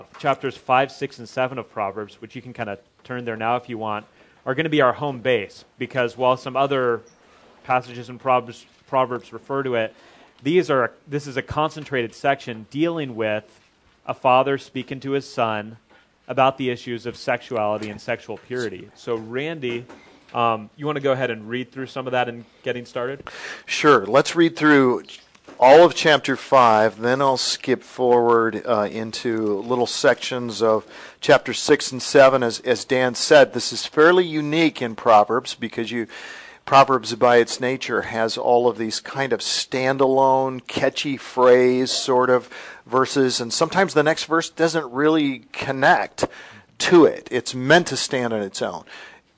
chapters 5, 6, and 7 of Proverbs, which you can kind of turn there now if you want, are going to be our home base, because while some other passages in Proverbs refer to it, this is a concentrated section dealing with a father speaking to his son about the issues of sexuality and sexual purity. So Randy, you want to go ahead and read through some of that and getting started? Sure. Let's read through all of chapter 5, then I'll skip forward into little sections of chapter 6 and 7. As Dan said, this is fairly unique in Proverbs because Proverbs by its nature has all of these kind of standalone, catchy phrase sort of verses, and sometimes the next verse doesn't really connect to it. It's meant to stand on its own.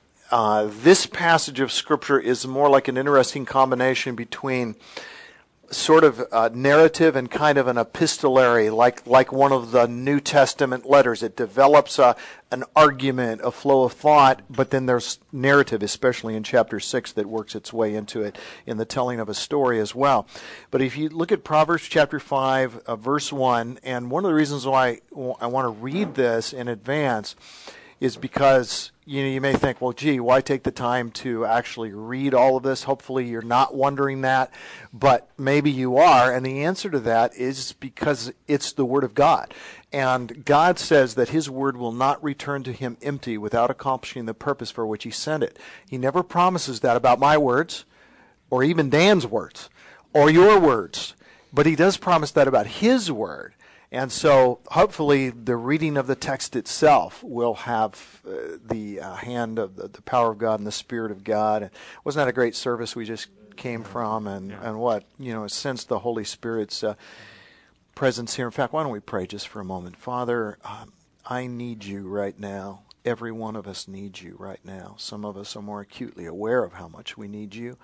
This passage of Scripture is more like an interesting combination between sort of narrative and kind of an epistolary, like one of the New Testament letters. It develops an argument, a flow of thought, but then there's narrative, especially in chapter 6, that works its way into it in the telling of a story as well. But if you look at Proverbs chapter 5, verse 1, and one of the reasons why I want to read this in advance is because you may think, well, gee, why take the time to actually read all of this? Hopefully you're not wondering that, but maybe you are, and the answer to that is because it's the Word of God. And God says that His Word will not return to Him empty without accomplishing the purpose for which He sent it. He never promises that about my words, or even Dan's words, or your words, but He does promise that about His Word. And so hopefully the reading of the text itself will have the hand of the power of God and the Spirit of God. Wasn't that a great service we just came from? And what, sense the Holy Spirit's presence here. In fact, why don't we pray just for a moment? Father, I need you right now. Every one of us needs you right now. Some of us are more acutely aware of how much we need you.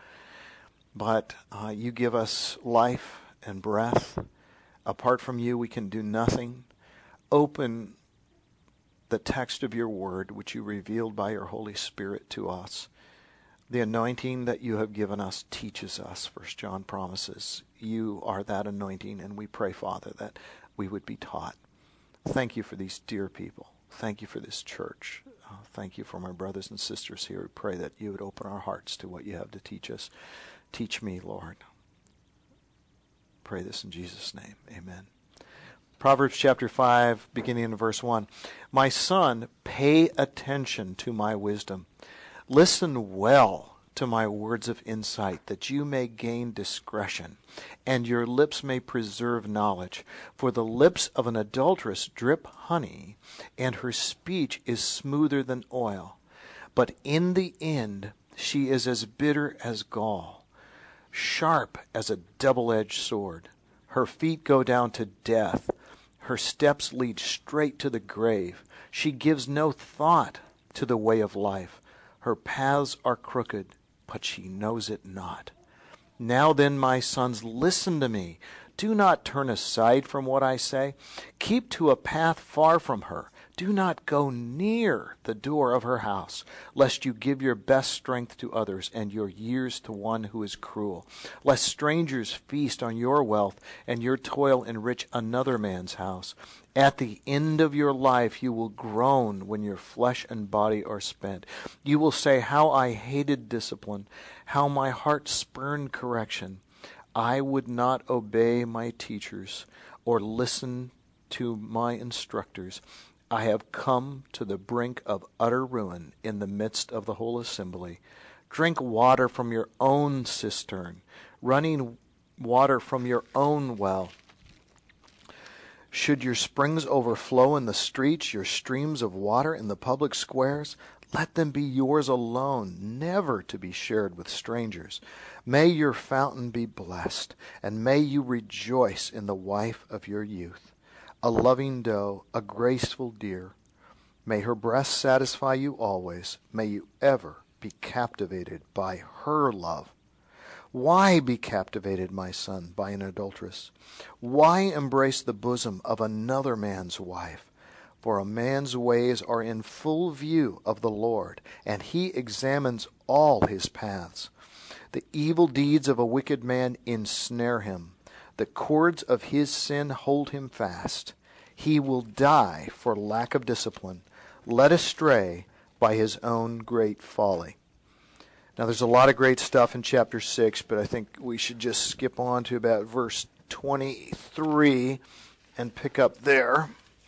But you give us life and breath. Apart from you, we can do nothing. Open the text of your word, which you revealed by your Holy Spirit to us. The anointing that you have given us teaches us, 1 John promises. You are that anointing, and we pray, Father, that we would be taught. Thank you for these dear people. Thank you for this church. Thank you for my brothers and sisters here. We pray that you would open our hearts to what you have to teach us. Teach me, Lord. Pray this in Jesus' name. Amen. Proverbs chapter 5, beginning in verse 1. My son, pay attention to my wisdom. Listen well to my words of insight, that you may gain discretion, and your lips may preserve knowledge. For the lips of an adulteress drip honey, and her speech is smoother than oil. But in the end she is as bitter as gall, sharp as a double-edged sword. Her feet go down to death. Her steps lead straight to the grave. She gives no thought to the way of life. Her paths are crooked, but she knows it not. Now then, my sons, listen to me. Do not turn aside from what I say. Keep to a path far from her. Do not go near the door of her house, lest you give your best strength to others and your years to one who is cruel. Lest strangers feast on your wealth and your toil enrich another man's house. At the end of your life you will groan when your flesh and body are spent. You will say, how I hated discipline, how my heart spurned correction. I would not obey my teachers or listen to my instructors. I have come to the brink of utter ruin in the midst of the whole assembly. Drink water from your own cistern, running water from your own well. Should your springs overflow in the streets, your streams of water in the public squares, let them be yours alone, never to be shared with strangers. May your fountain be blessed, and may you rejoice in the wife of your youth. A loving doe, a graceful deer. May her breast satisfy you always. May you ever be captivated by her love. Why be captivated, my son, by an adulteress? Why embrace the bosom of another man's wife? For a man's ways are in full view of the Lord, and he examines all his paths. The evil deeds of a wicked man ensnare him. The cords of his sin hold him fast. He will die for lack of discipline, led astray by his own great folly. Now, there's a lot of great stuff in chapter 6, but I think we should just skip on to about verse 23 and pick up there.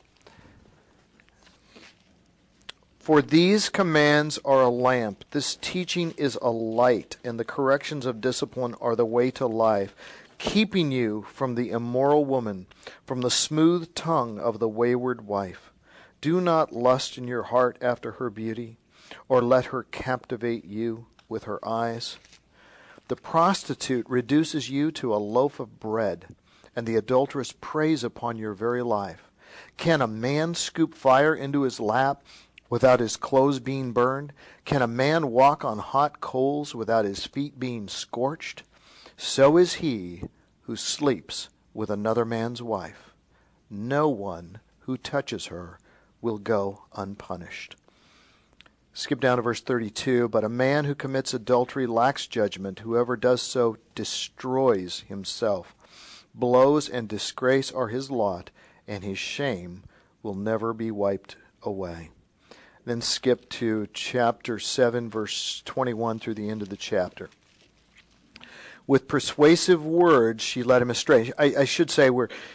For these commands are a lamp, this teaching is a light, and the corrections of discipline are the way to life, keeping you from the immoral woman, from the smooth tongue of the wayward wife. Do not lust in your heart after her beauty, or let her captivate you with her eyes. The prostitute reduces you to a loaf of bread, and the adulteress preys upon your very life. Can a man scoop fire into his lap without his clothes being burned? Can a man walk on hot coals without his feet being scorched? So is he who sleeps with another man's wife. No one who touches her will go unpunished. Skip down to verse 32. But a man who commits adultery lacks judgment. Whoever does so destroys himself. Blows and disgrace are his lot, and his shame will never be wiped away. Then skip to chapter 7, verse 21 through the end of the chapter. With persuasive words she led him astray. I should say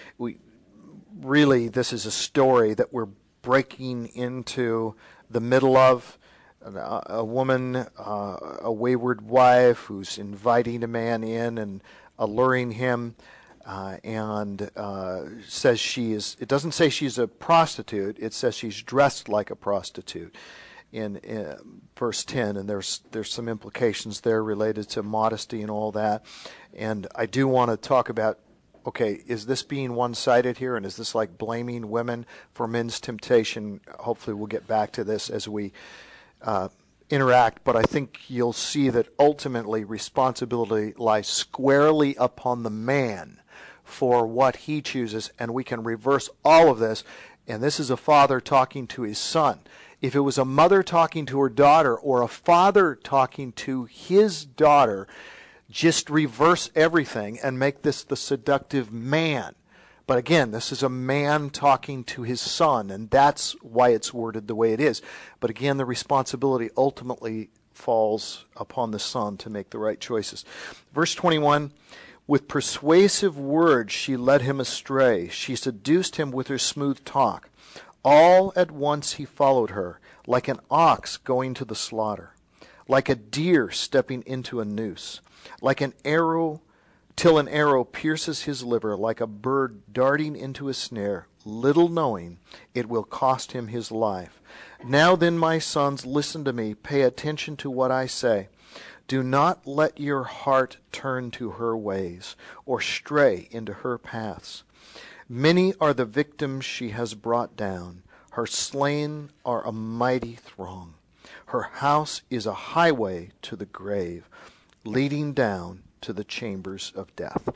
this is a story that we're breaking into the middle of. A woman, a wayward wife who's inviting a man in and alluring him, and says she is, it doesn't say she's a prostitute, it says she's dressed like a prostitute in verse 10, and there's some implications there related to modesty and all that. And I do want to talk about, okay, is this being one-sided here, and is this like blaming women for men's temptation? Hopefully we'll get back to this as we interact, but I think you'll see that ultimately responsibility lies squarely upon the man for what he chooses, and we can reverse all of this. And this is a father talking to his son. If it was a mother talking to her daughter, or a father talking to his daughter, just reverse everything and make this the seductive man. But again, this is a man talking to his son, and that's why it's worded the way it is. But again, the responsibility ultimately falls upon the son to make the right choices. Verse 21, with persuasive words she led him astray. She seduced him with her smooth talk. All at once he followed her, like an ox going to the slaughter, like a deer stepping into a noose, like an arrow till an arrow pierces his liver, like a bird darting into a snare, little knowing it will cost him his life. Now then, my sons, listen to me, pay attention to what I say. Do not let your heart turn to her ways, or stray into her paths. Many are the victims she has brought down. Her slain are a mighty throng. Her house is a highway to the grave, leading down to the chambers of death.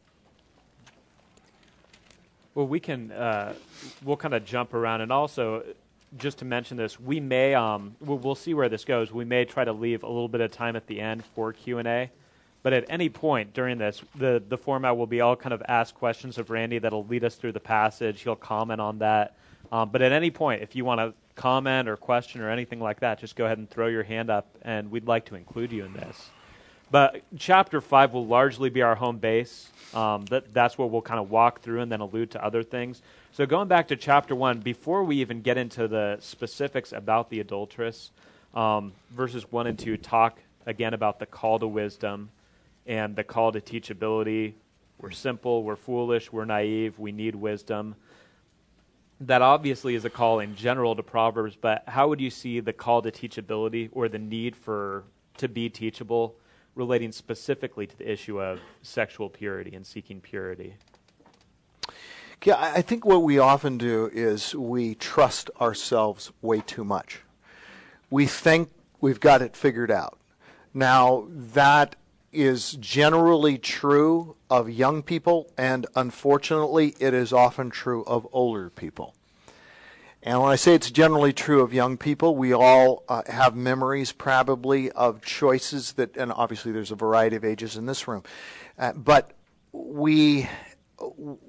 Well, we'll kind of jump around, and also, just to mention this, we may, we'll see where this goes. We may try to leave a little bit of time at the end for Q&A, but at any point during this, the format will be I'll kind of ask questions of Randy that'll lead us through the passage. He'll comment on that. But at any point, if you want to comment or question or anything like that, just go ahead and throw your hand up, and we'd like to include you in this. But chapter 5 will largely be our home base. That's what we'll kind of walk through and then allude to other things. So going back to chapter 1, before we even get into the specifics about the adulteress, verses 1 and 2 talk again about the call to wisdom and the call to teachability. We're simple, we're foolish, we're naive, we need wisdom. That obviously is a call in general to Proverbs, but how would you see the call to teachability or the need to be teachable relating specifically to the issue of sexual purity and seeking purity? Yeah, I think what we often do is we trust ourselves way too much. We think we've got it figured out. Now, that is generally true of young people, and unfortunately, it is often true of older people. And when I say it's generally true of young people, we all have memories probably of choices that, and obviously there's a variety of ages in this room, but we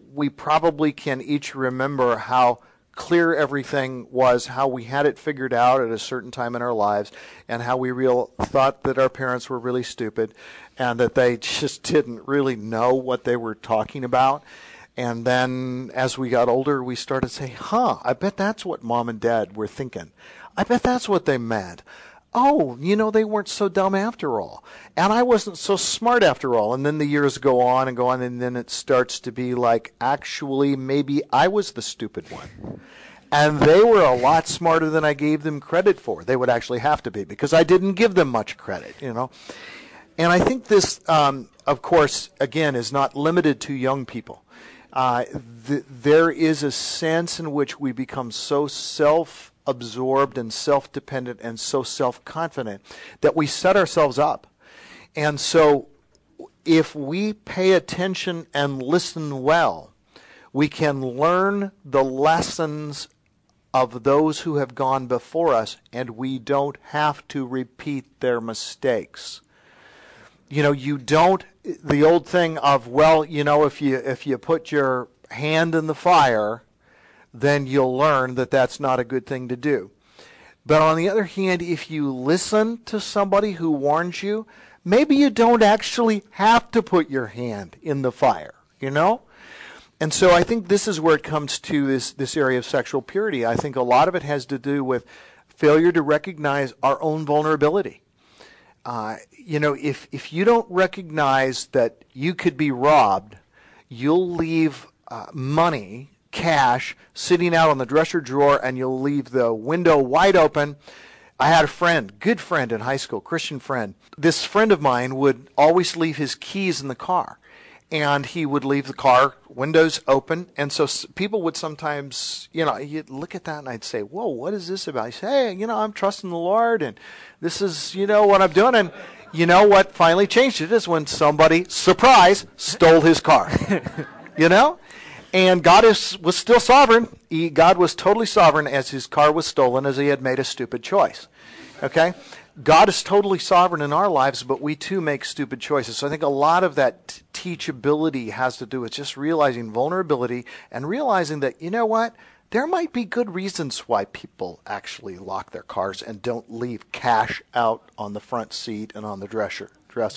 we probably can each remember how clear everything was, how we had it figured out at a certain time in our lives, and how we thought that our parents were really stupid and that they just didn't really know what they were talking about. And then as we got older, we started to say, I bet that's what mom and dad were thinking. I bet that's what they meant. Oh, they weren't so dumb after all. And I wasn't so smart after all. And then the years go on, and then it starts to be like, actually, maybe I was the stupid one. And they were a lot smarter than I gave them credit for. They would actually have to be, because I didn't give them much credit, And I think this, of course, again, is not limited to young people. There is a sense in which we become so self-absorbed and self-dependent and so self-confident that we set ourselves up. And so if we pay attention and listen well, we can learn the lessons of those who have gone before us, and we don't have to repeat their mistakes. You don't, the old thing of, if you put your hand in the fire, then you'll learn that that's not a good thing to do. But on the other hand, if you listen to somebody who warns you, maybe you don't actually have to put your hand in the fire, And so I think this is where it comes to this area of sexual purity. I think a lot of it has to do with failure to recognize our own vulnerability. If you don't recognize that you could be robbed, you'll leave money, cash, sitting out on the dresser drawer, and you'll leave the window wide open. I had a friend, good friend in high school, Christian friend. This friend of mine would always leave his keys in the car. And he would leave the car windows open. And so people would sometimes, you'd look at that and I'd say, whoa, what is this about? He'd say, hey, I'm trusting the Lord and this is, what I'm doing. And what finally changed it is when somebody, surprise, stole his car. And God was still sovereign. God was totally sovereign as his car was stolen, as he had made a stupid choice. Okay? God is totally sovereign in our lives, but we too make stupid choices. So I think a lot of that teachability has to do with just realizing vulnerability and realizing that, there might be good reasons why people actually lock their cars and don't leave cash out on the front seat and on the dresser.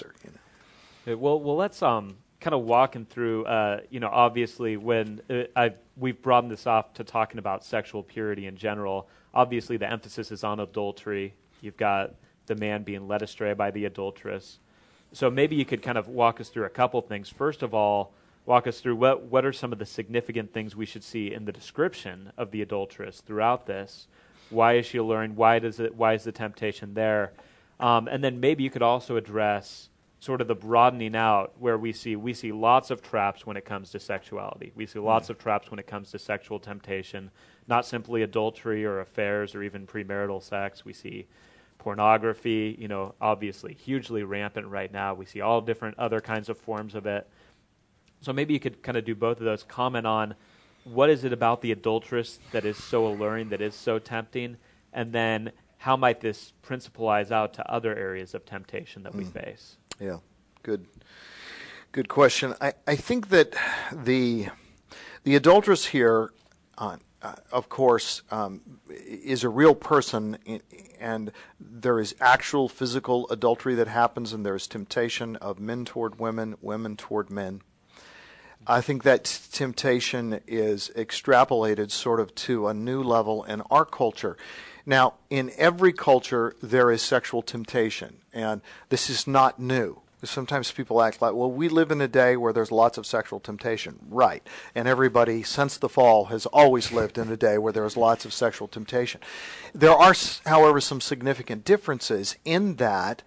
Well, let's kind of walking through, obviously when we've broadened this off to talking about sexual purity in general. Obviously the emphasis is on adultery. You've got the man being led astray by the adulteress. So maybe you could kind of walk us through a couple things. First of all, walk us through what are some of the significant things we should see in the description of the adulteress throughout this. Why is she alluring? Why is the temptation there? And then maybe you could also address sort of the broadening out where we see lots of traps when it comes to sexuality. We see lots of traps when it comes to sexual temptation, not simply adultery or affairs or even premarital sex. We see pornography, obviously hugely rampant right now. We see all different other kinds of forms of it. So maybe you could kind of do both of those. Comment on what is it about the adulteress that is so alluring, that is so tempting, and then how might this principalize out to other areas of temptation that we face? Yeah, good question. I think that the adulteress here, of course, is a real person, and there is actual physical adultery that happens, and there is temptation of men toward women, women toward men. I think that temptation is extrapolated sort of to a new level in our culture. Now, in every culture, there is sexual temptation, and this is not new. Sometimes people act like, well, we live in a day where there's lots of sexual temptation. Right. And everybody, since the fall, has always lived in a day where there's lots of sexual temptation. There are, however, some significant differences in that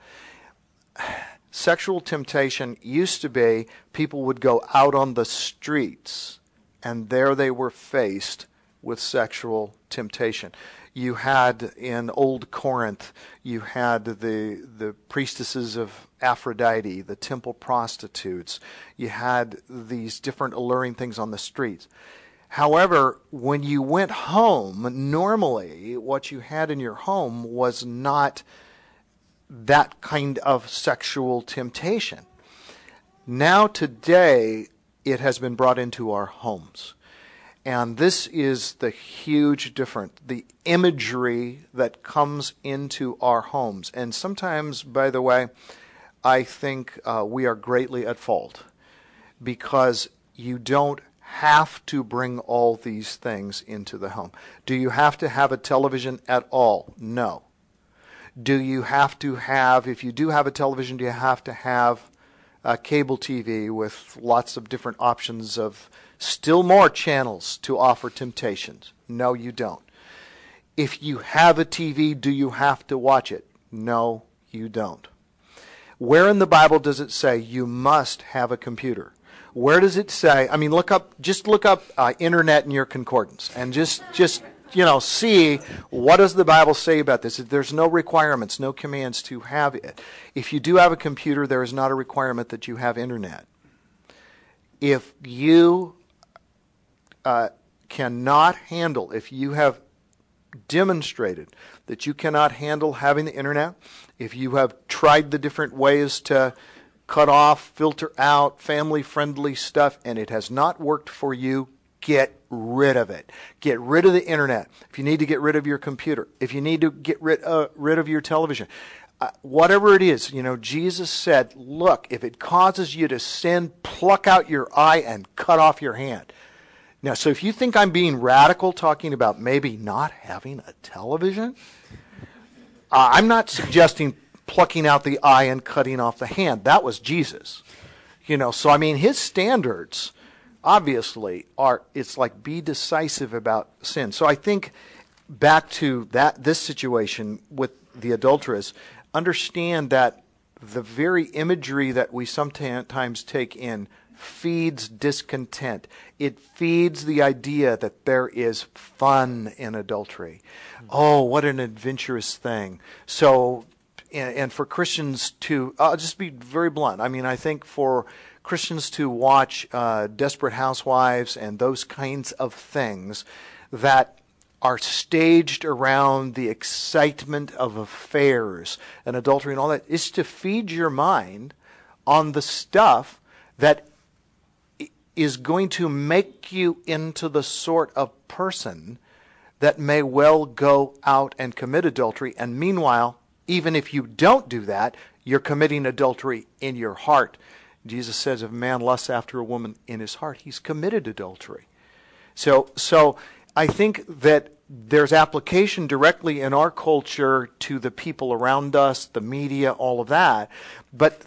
sexual temptation used to be people would go out on the streets, and there they were faced with sexual temptation. You had in Old Corinth, you had the priestesses of Aphrodite, the temple prostitutes. You had these different alluring things on the streets. However, when you went home, normally what you had in your home was not that kind of sexual temptation. Now today, it has been brought into our homes. And this is the huge difference, the imagery that comes into our homes. And sometimes, by the way, I think we are greatly at fault, because you don't have to bring all these things into the home. Do you have to have a television at all? No. Do you have to have, if you do have a television, do you have to have cable TV with lots of different options of still more channels to offer temptations? No, you don't. If you have a TV, do you have to watch it? No, you don't. Where in the Bible does it say you must have a computer? Where does it say? I mean, look up internet in your concordance and just see what does the Bible say about this. There's no requirements, no commands to have it. If you do have a computer, there is not a requirement that you have internet. If you cannot handle, if you have demonstrated that you cannot handle having the internet, if you have tried the different ways to cut off, filter out family-friendly stuff, and it has not worked for you, get rid of it. Get rid of the internet. If you need to get rid of your computer, if you need to get rid of your television, whatever it is, Jesus said, look, if it causes you to sin, pluck out your eye and cut off your hand. Now, so if you think I'm being radical talking about maybe not having a television, I'm not suggesting plucking out the eye and cutting off the hand. That was Jesus. So I mean, his standards obviously it's like be decisive about sin. So I think back to this situation with the adulteress, understand that the very imagery that we sometimes take in feeds discontent. It feeds the idea that there is fun in adultery. Oh, what an adventurous thing. So, and for Christians to, I'll just be very blunt. I mean, I think for Christians to watch Desperate Housewives and those kinds of things that are staged around the excitement of affairs and adultery and all that is to feed your mind on the stuff that is going to make you into the sort of person that may well go out and commit adultery. And meanwhile, even if you don't do that, you're committing adultery in your heart. Jesus says if a man lusts after a woman in his heart, he's committed adultery. So I think that there's application directly in our culture to the people around us, the media, all of that. But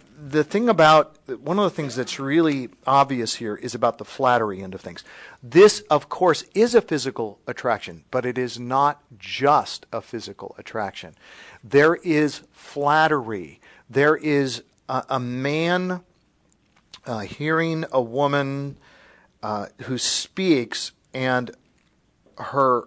one of the things that's really obvious here is about the flattery end of things. This, of course, is a physical attraction, but it is not just a physical attraction. There is flattery. There is a man hearing a woman who speaks, and her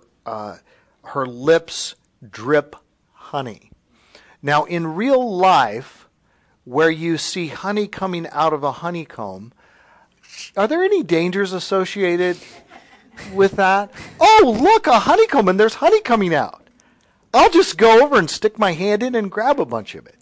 lips drip honey. Now, in real life, where you see honey coming out of a honeycomb, are there any dangers associated with that? Oh, look, a honeycomb, and there's honey coming out. I'll just go over and stick my hand in and grab a bunch of it.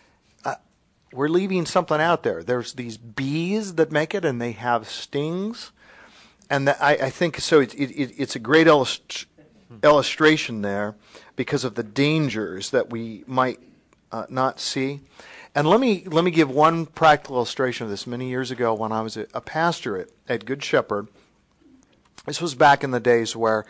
We're leaving something out there. There's these bees that make it, and they have stings. And I think so. It's a great illustration there because of the dangers that we might not see. And let me give one practical illustration of this. Many years ago, when I was a pastor at Good Shepherd, this was back in the days where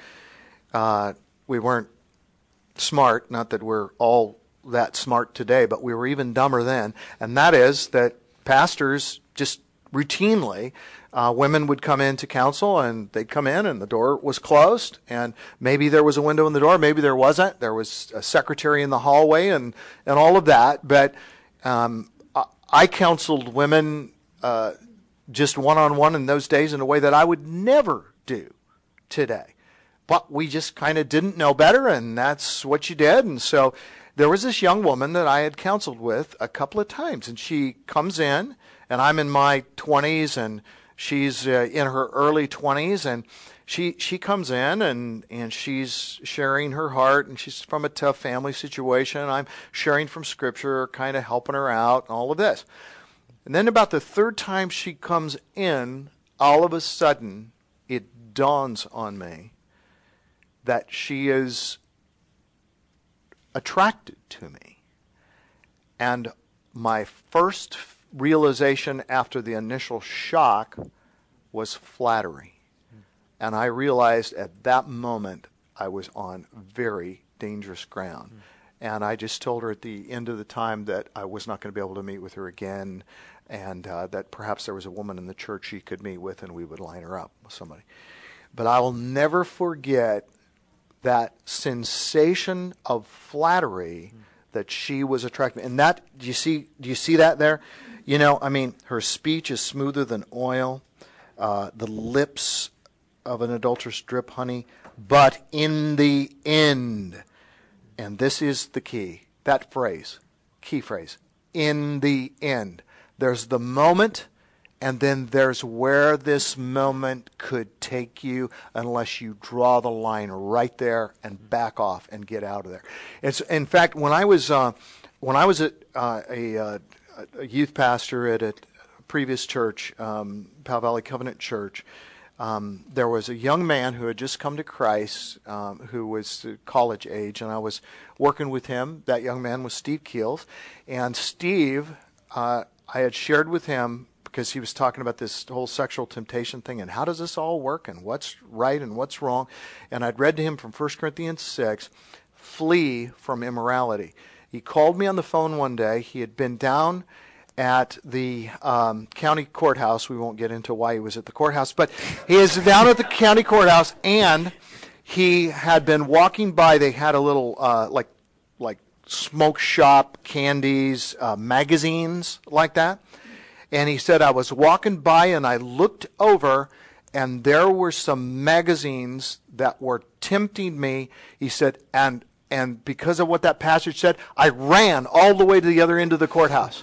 we weren't smart. Not that we're all that smart today, but we were even dumber then. And that is that pastors just routinely, women would come in to counsel, and they'd come in and the door was closed, and maybe there was a window in the door, maybe there wasn't. There was a secretary in the hallway and all of that. But I counseled women just one-on-one in those days in a way that I would never do today. But we just kind of didn't know better, and that's what you did. And so there was this young woman that I had counseled with a couple of times, and she comes in, and I'm in my 20s, and she's in her early 20s, and she comes in, and she's sharing her heart, and she's from a tough family situation. I'm sharing from Scripture, kind of helping her out, and all of this. And then about the third time she comes in, all of a sudden, it dawns on me that she is attracted to me. And my first realization after the initial shock was flattery. And I realized at that moment I was on very dangerous ground. And I just told her at the end of the time that I was not going to be able to meet with her again, and that perhaps there was a woman in the church she could meet with and we would line her up with somebody. But I will never forget that sensation of flattery that she was attracted. And that, do you see that there? You know, I mean, her speech is smoother than oil. The lips of an adulteress drip honey. But in the end, and this is the key, that phrase, key phrase, in the end. There's the moment, and then there's where this moment could take you unless you draw the line right there and back off and get out of there. It's, in fact, when I was a youth pastor at a previous church, Powell Valley Covenant Church, there was a young man who had just come to Christ, who was college age, and I was working with him. That young man was Steve Keels. And Steve, I had shared with him, because he was talking about this whole sexual temptation thing, and how does this all work, and what's right and what's wrong. And I'd read to him from 1 Corinthians 6, flee from immorality. He called me on the phone one day. He had been down at the county courthouse. We won't get into why he was at the courthouse, but he is down at the county courthouse, and he had been walking by. They had a little like smoke shop, candies, magazines like that. And he said, I was walking by and I looked over, and there were some magazines that were tempting me. He said, and because of what that passage said, I ran all the way to the other end of the courthouse.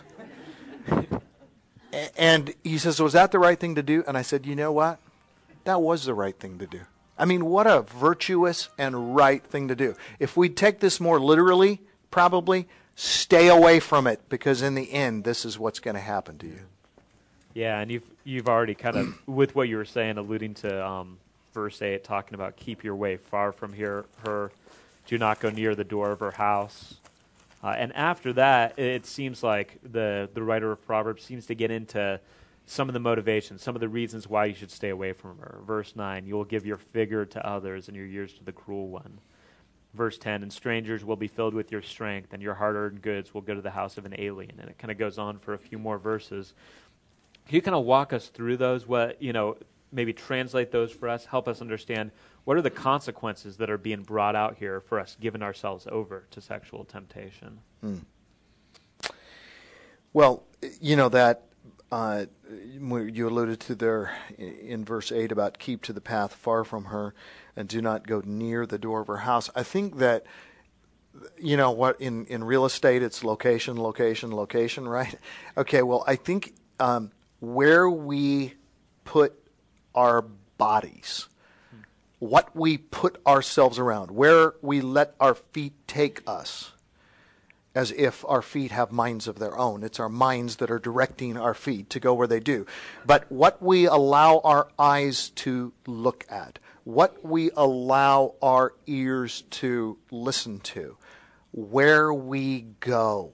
And he says, was that the right thing to do? And I said, you know what? That was the right thing to do. I mean, what a virtuous and right thing to do. If we take this more literally, probably stay away from it, because in the end, this is what's going to happen to you. Yeah, and you've already kind of, with what you were saying, alluding to verse 8, talking about keep your way far from her, do not go near the door of her house. And after that, it seems like the writer of Proverbs seems to get into some of the motivations, some of the reasons why you should stay away from her. Verse 9, you will give your figure to others and your years to the cruel one. Verse 10, and strangers will be filled with your strength, and your hard-earned goods will go to the house of an alien. And it kind of goes on for a few more verses. Can you kind of walk us through those? What, maybe translate those for us, help us understand what are the consequences that are being brought out here for us giving ourselves over to sexual temptation? Well, that you alluded to there in verse 8 about keep to the path far from her and do not go near the door of her house. I think that, what in real estate, it's location, location, location, right? Okay, well, I think where we put our bodies, what we put ourselves around, where we let our feet take us, as if our feet have minds of their own. It's our minds that are directing our feet to go where they do. But what we allow our eyes to look at, what we allow our ears to listen to, where we go,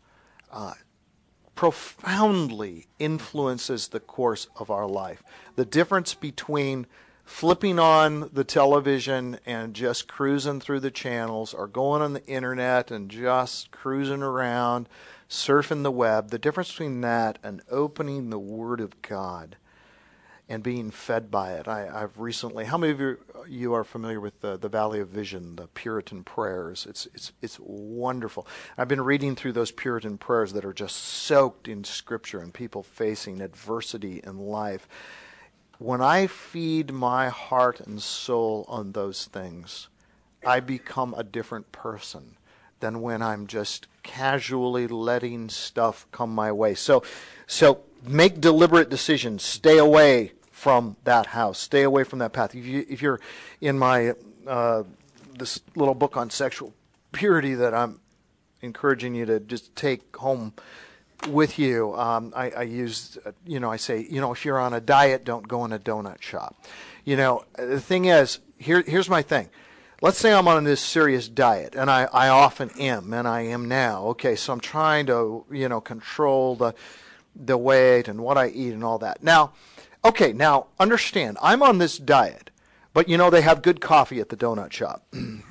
profoundly influences the course of our life. The difference between flipping on the television and just cruising through the channels, or going on the internet and just cruising around, surfing the web, the difference between that and opening the Word of God and being fed by it. I've recently, how many of you are familiar with the Valley of Vision, the Puritan prayers? It's wonderful. I've been reading through those Puritan prayers that are just soaked in Scripture and people facing adversity in life. When I feed my heart and soul on those things, I become a different person than when I'm just casually letting stuff come my way. So make deliberate decisions. Stay away from that house. Stay away from that path. If you're in my this little book on sexual purity that I'm encouraging you to just take home, with you. I use, I say, if you're on a diet, don't go in a donut shop. The thing is, here's my thing. Let's say I'm on this serious diet, and I often am, and I am now. Okay, so I'm trying to, control the weight and what I eat and all that. Now understand, I'm on this diet, but they have good coffee at the donut shop.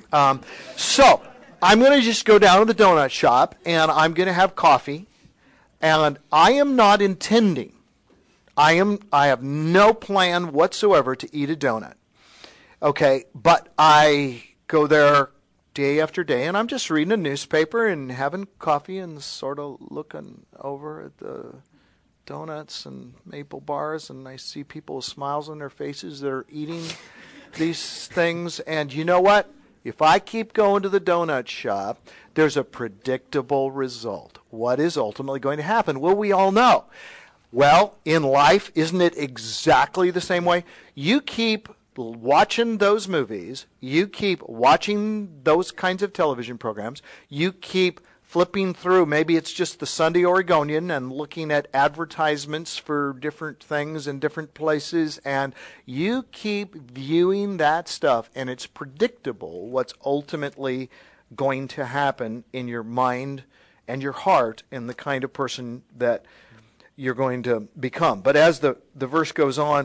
So I'm going to just go down to the donut shop, and I'm going to have coffee, and I am not intending, I have no plan whatsoever to eat a donut. Okay, but I go there day after day, and I'm just reading a newspaper and having coffee and sort of looking over at the donuts and maple bars, and I see people with smiles on their faces that are eating these things. And you know what? If I keep going to the donut shop, there's a predictable result. What is ultimately going to happen? Well, we all know. Well, in life, isn't it exactly the same way? You keep watching those movies, you keep watching those kinds of television programs, you keep flipping through, maybe it's just the Sunday Oregonian, and looking at advertisements for different things in different places, and you keep viewing that stuff, and it's predictable what's ultimately going to happen in your mind and your heart and the kind of person that you're going to become. But as the verse goes on,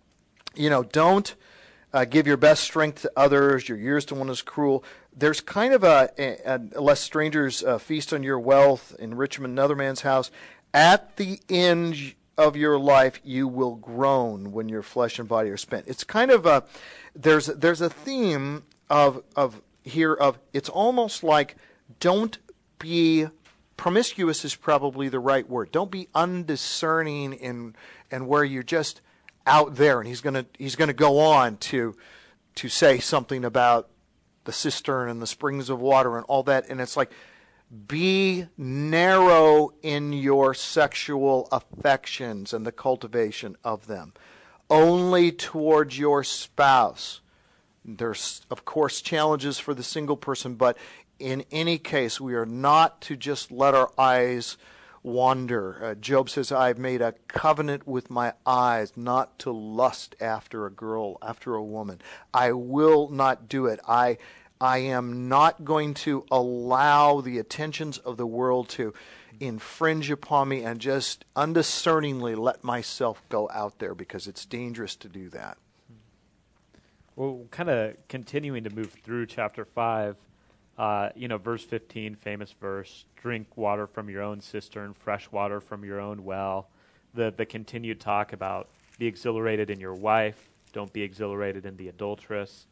don't give your best strength to others, your years to one is cruel. There's kind of a lest strangers feast on your wealth, enrichment in another man's house. At the end of your life, you will groan when your flesh and body are spent. It's kind of there's a theme of it's almost like don't be promiscuous is probably the right word. Don't be undiscerning in where you're just out there, and he's gonna go on to say something about the cistern and the springs of water and all that, and it's like, be narrow in your sexual affections and the cultivation of them, only towards your spouse. There's of course challenges for the single person, but in any case, we are not to just let our eyes wander. Job says, I've made a covenant with my eyes not to lust after a girl, after a woman. I will not do it. I am not going to allow the attentions of the world to infringe upon me and just undiscerningly let myself go out there, because it's dangerous to do that. Well, kind of continuing to move through chapter 5, verse 15, famous verse, drink water from your own cistern, fresh water from your own well. The continued talk about be exhilarated in your wife, don't be exhilarated in the adulteress.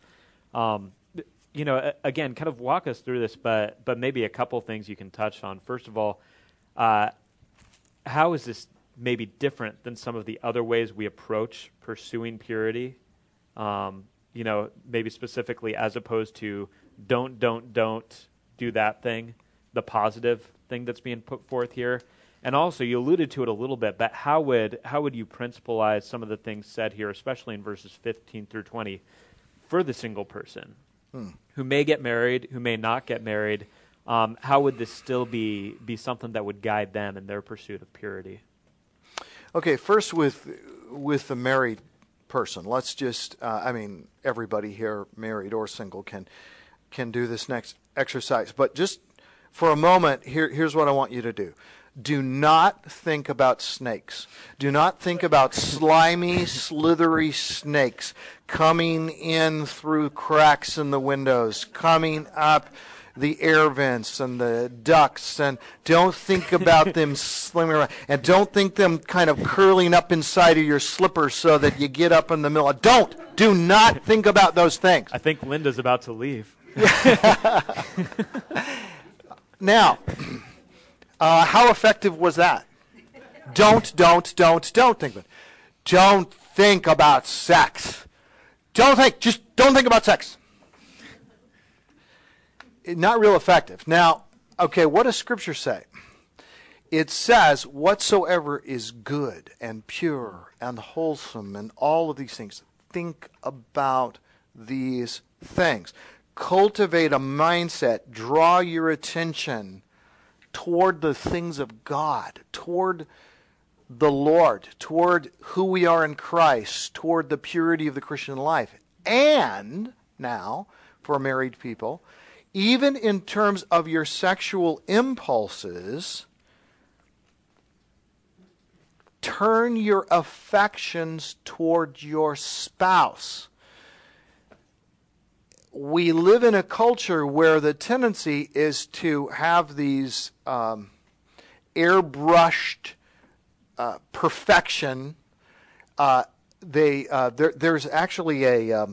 Again, kind of walk us through this, but maybe a couple things you can touch on. First of all, how is this maybe different than some of the other ways we approach pursuing purity? Maybe specifically as opposed to don't do that thing, the positive thing that's being put forth here. And also, you alluded to it a little bit, but how would you principalize some of the things said here, especially in verses 15 through 20, for the single person who may get married, who may not get married? How would this still be something that would guide them in their pursuit of purity? Okay, first with the married person, let's just, everybody here, married or single, can do this next exercise. But just for a moment, here's what I want you to do. Do not think about snakes. Do not think about slimy, slithery snakes coming in through cracks in the windows, coming up the air vents and the ducts, and don't think about them slimming around, and don't think them kind of curling up inside of your slippers so that you get up in the middle. Do not think about those things. I think Linda's about to leave. Now, how effective was that? Don't think about it. Don't think about sex. Just don't think about sex. Not real effective. Now, okay, what does Scripture say? It says, whatsoever is good and pure and wholesome and all of these things, think about these things. Cultivate a mindset. Draw your attention toward the things of God, toward the Lord, toward who we are in Christ, toward the purity of the Christian life. And now, for married people, even in terms of your sexual impulses, turn your affections toward your spouse. We live in a culture where the tendency is to have these airbrushed perfection. There's actually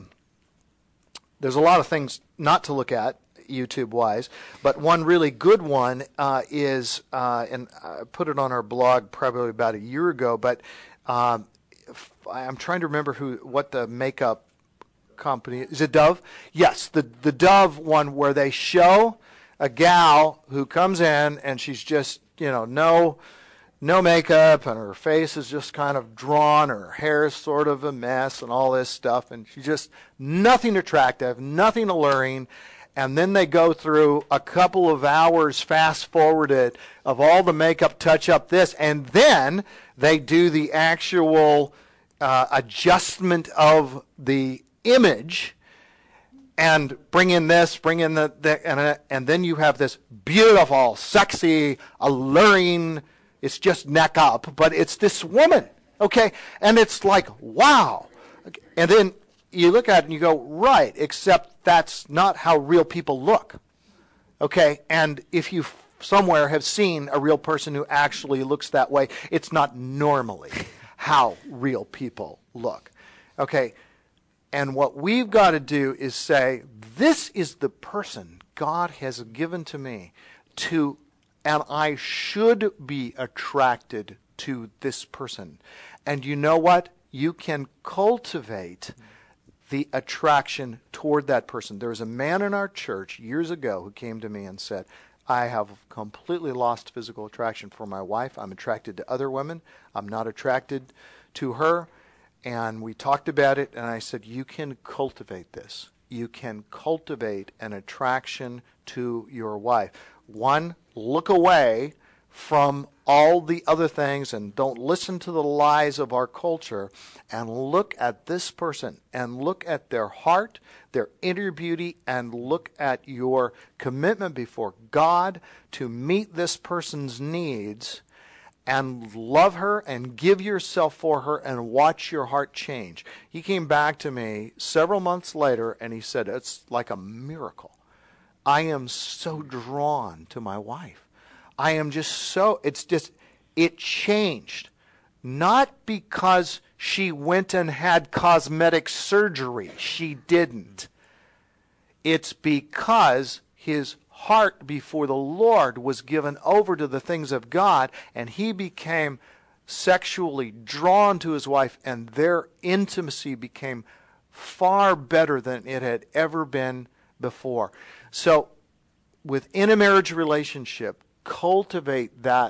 there's a lot of things not to look at YouTube-wise, but one really good one is, and I put it on our blog probably about a year ago, but I'm trying to remember what the makeup company is. It Dove? Yes, the Dove one where they show a gal who comes in and she's just, no makeup, and her face is just kind of drawn, her hair is sort of a mess and all this stuff, and she's just nothing attractive, nothing alluring. And then they go through a couple of hours fast-forwarded of all the makeup, touch-up, this, and then they do the actual adjustment of the image and bring in this, bring in that, and then you have this beautiful, sexy, alluring, it's just neck up, but it's this woman, okay? And it's like, wow. And then you look at it and you go, right, except that's not how real people look, okay? And if you somewhere have seen a real person who actually looks that way, it's not normally how real people look, okay? And what we've got to do is say, this is the person God has given to me and I should be attracted to this person. And you know what? You can cultivate the attraction toward that person. There was a man in our church years ago who came to me and said, I have completely lost physical attraction for my wife. I'm attracted to other women. I'm not attracted to her. And we talked about it, and I said, you can cultivate this. You can cultivate an attraction to your wife. One, look away from all the other things and don't listen to the lies of our culture, and look at this person and look at their heart, their inner beauty, and look at your commitment before God to meet this person's needs and love her and give yourself for her and watch your heart change. He came back to me several months later and he said, it's like a miracle. I am so drawn to my wife. I am just so, it changed. Not because she went and had cosmetic surgery. She didn't. It's because his heart before the Lord was given over to the things of God, and he became sexually drawn to his wife, and their intimacy became far better than it had ever been before. So within a marriage relationship, cultivate that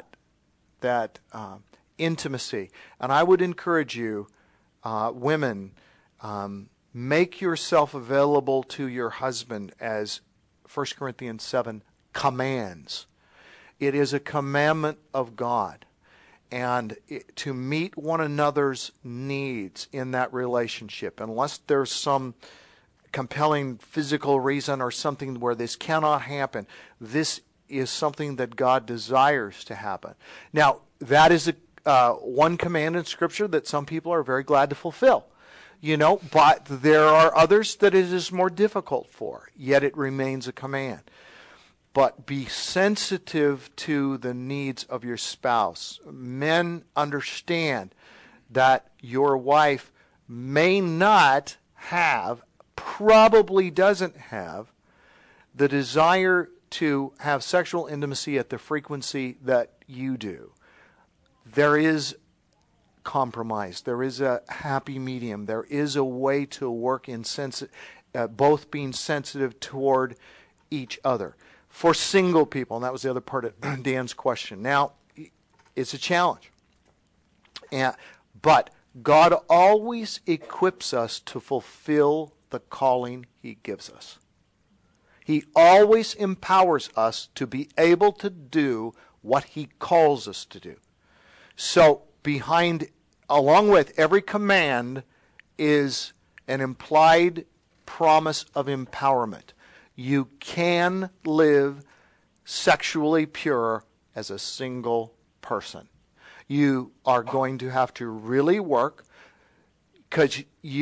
intimacy. And I would encourage you, women, make yourself available to your husband as 1 Corinthians 7 commands. It is a commandment of God. And to meet one another's needs in that relationship, unless there's some compelling physical reason or something where this cannot happen, this is something that God desires to happen. Now, that is one command in Scripture that some people are very glad to fulfill. But there are others that it is more difficult for, yet it remains a command. But be sensitive to the needs of your spouse. Men, understand that your wife may not have, probably doesn't have, the desire to have sexual intimacy at the frequency that you do. There is compromise. There is a happy medium. There is a way to work in both being sensitive toward each other. For single people, and that was the other part of Dan's question. Now, it's a challenge. But God always equips us to fulfill the calling he gives us. He always empowers us to be able to do what he calls us to do. So along with every command is an implied promise of empowerment. You can live sexually pure as a single person. You are going to have to really work, because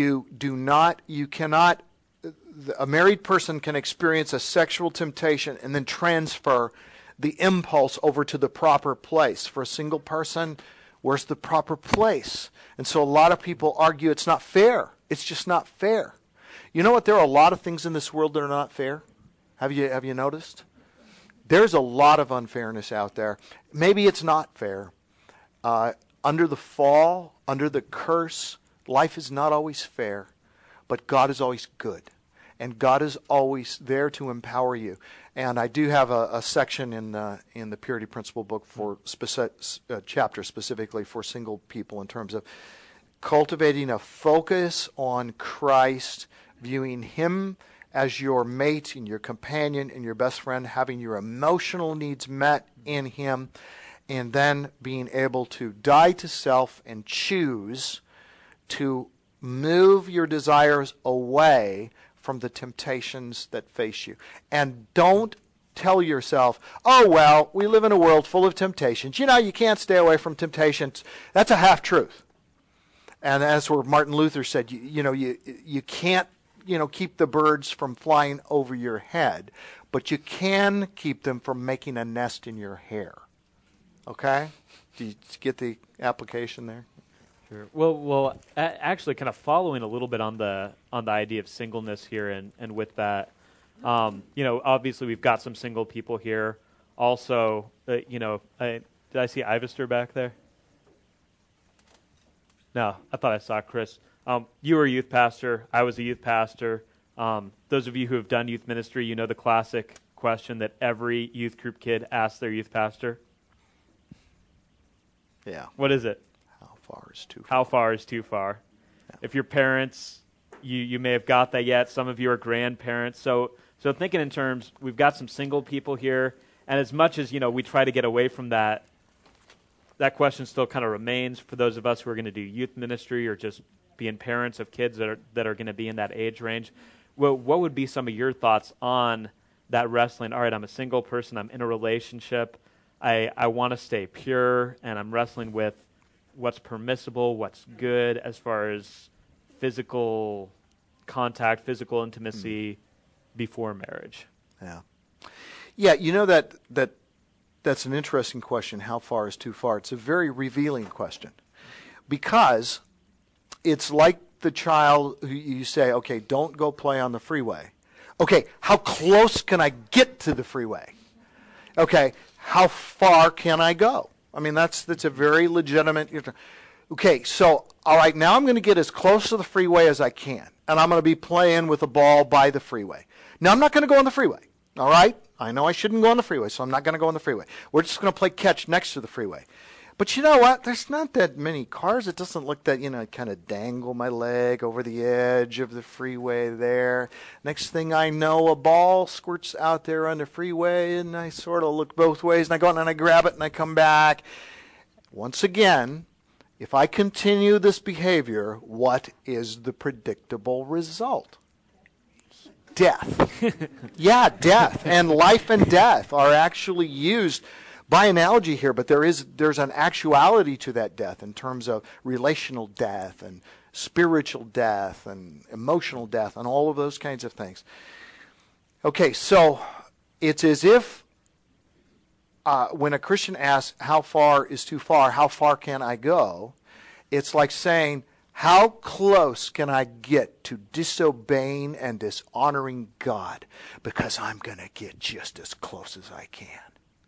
a married person can experience a sexual temptation and then transfer the impulse over to the proper place. For a single person, where's the proper place? And so a lot of people argue it's not fair. It's just not fair. You know what? There are a lot of things in this world that are not fair. Have you noticed? There's a lot of unfairness out there. Maybe it's not fair. Under the fall, under the curse, life is not always fair, but God is always good. And God is always there to empower you. And I do have a section in the Purity Principle book for chapter specifically for single people in terms of cultivating a focus on Christ, viewing him as your mate and your companion and your best friend, having your emotional needs met in him, and then being able to die to self and choose to move your desires away from the temptations that face you. And don't tell yourself, oh, well, we live in a world full of temptations. You can't stay away from temptations. That's a half-truth. And that's where Martin Luther said, you can't, keep the birds from flying over your head, but you can keep them from making a nest in your hair. Okay? Do you get the application there? Sure. Well, actually, kind of following a little bit on the idea of singleness here, and with that, obviously we've got some single people here. Also, did I see Ivester back there? No, I thought I saw Chris. You were a youth pastor. I was a youth pastor. Those of you who have done youth ministry, you know the classic question that every youth group kid asks their youth pastor. Yeah. What is it? How far is too far? How far is too far? Yeah. If your parents, you may have got that yet. Some of you are grandparents. So thinking in terms, we've got some single people here, and as much as we try to get away from that question still kind of remains for those of us who are going to do youth ministry or just being parents of kids that are going to be in that age range. Well, what would be some of your thoughts on that wrestling? All right, I'm a single person. I'm in a relationship. I want to stay pure, and I'm wrestling with what's permissible, what's good as far as physical contact, physical intimacy before marriage. Yeah, that's an interesting question. How far is too far? It's a very revealing question, because it's like the child who you say, okay, don't go play on the freeway. Okay, how close can I get to the freeway? Okay, how far can I go? I mean, that's a very legitimate. Okay, so all right, now I'm going to get as close to the freeway as I can, and I'm going to be playing with a ball by the freeway. Now I'm not going to go on the freeway. All right, I know I shouldn't go on the freeway, so I'm not going to go on the freeway. We're just going to play catch next to the freeway. But you know what? There's not that many cars. It doesn't look that, I kind of dangle my leg over the edge of the freeway there. Next thing I know, a ball squirts out there on the freeway, and I sort of look both ways, and I go out and I grab it, and I come back. Once again, if I continue this behavior, what is the predictable result? Death. Yeah, death. And life and death are actually used by analogy here, but there's an actuality to that death in terms of relational death and spiritual death and emotional death and all of those kinds of things. Okay, so it's as if when a Christian asks, how far is too far, how far can I go? It's like saying, how close can I get to disobeying and dishonoring God? Because I'm going to get just as close as I can.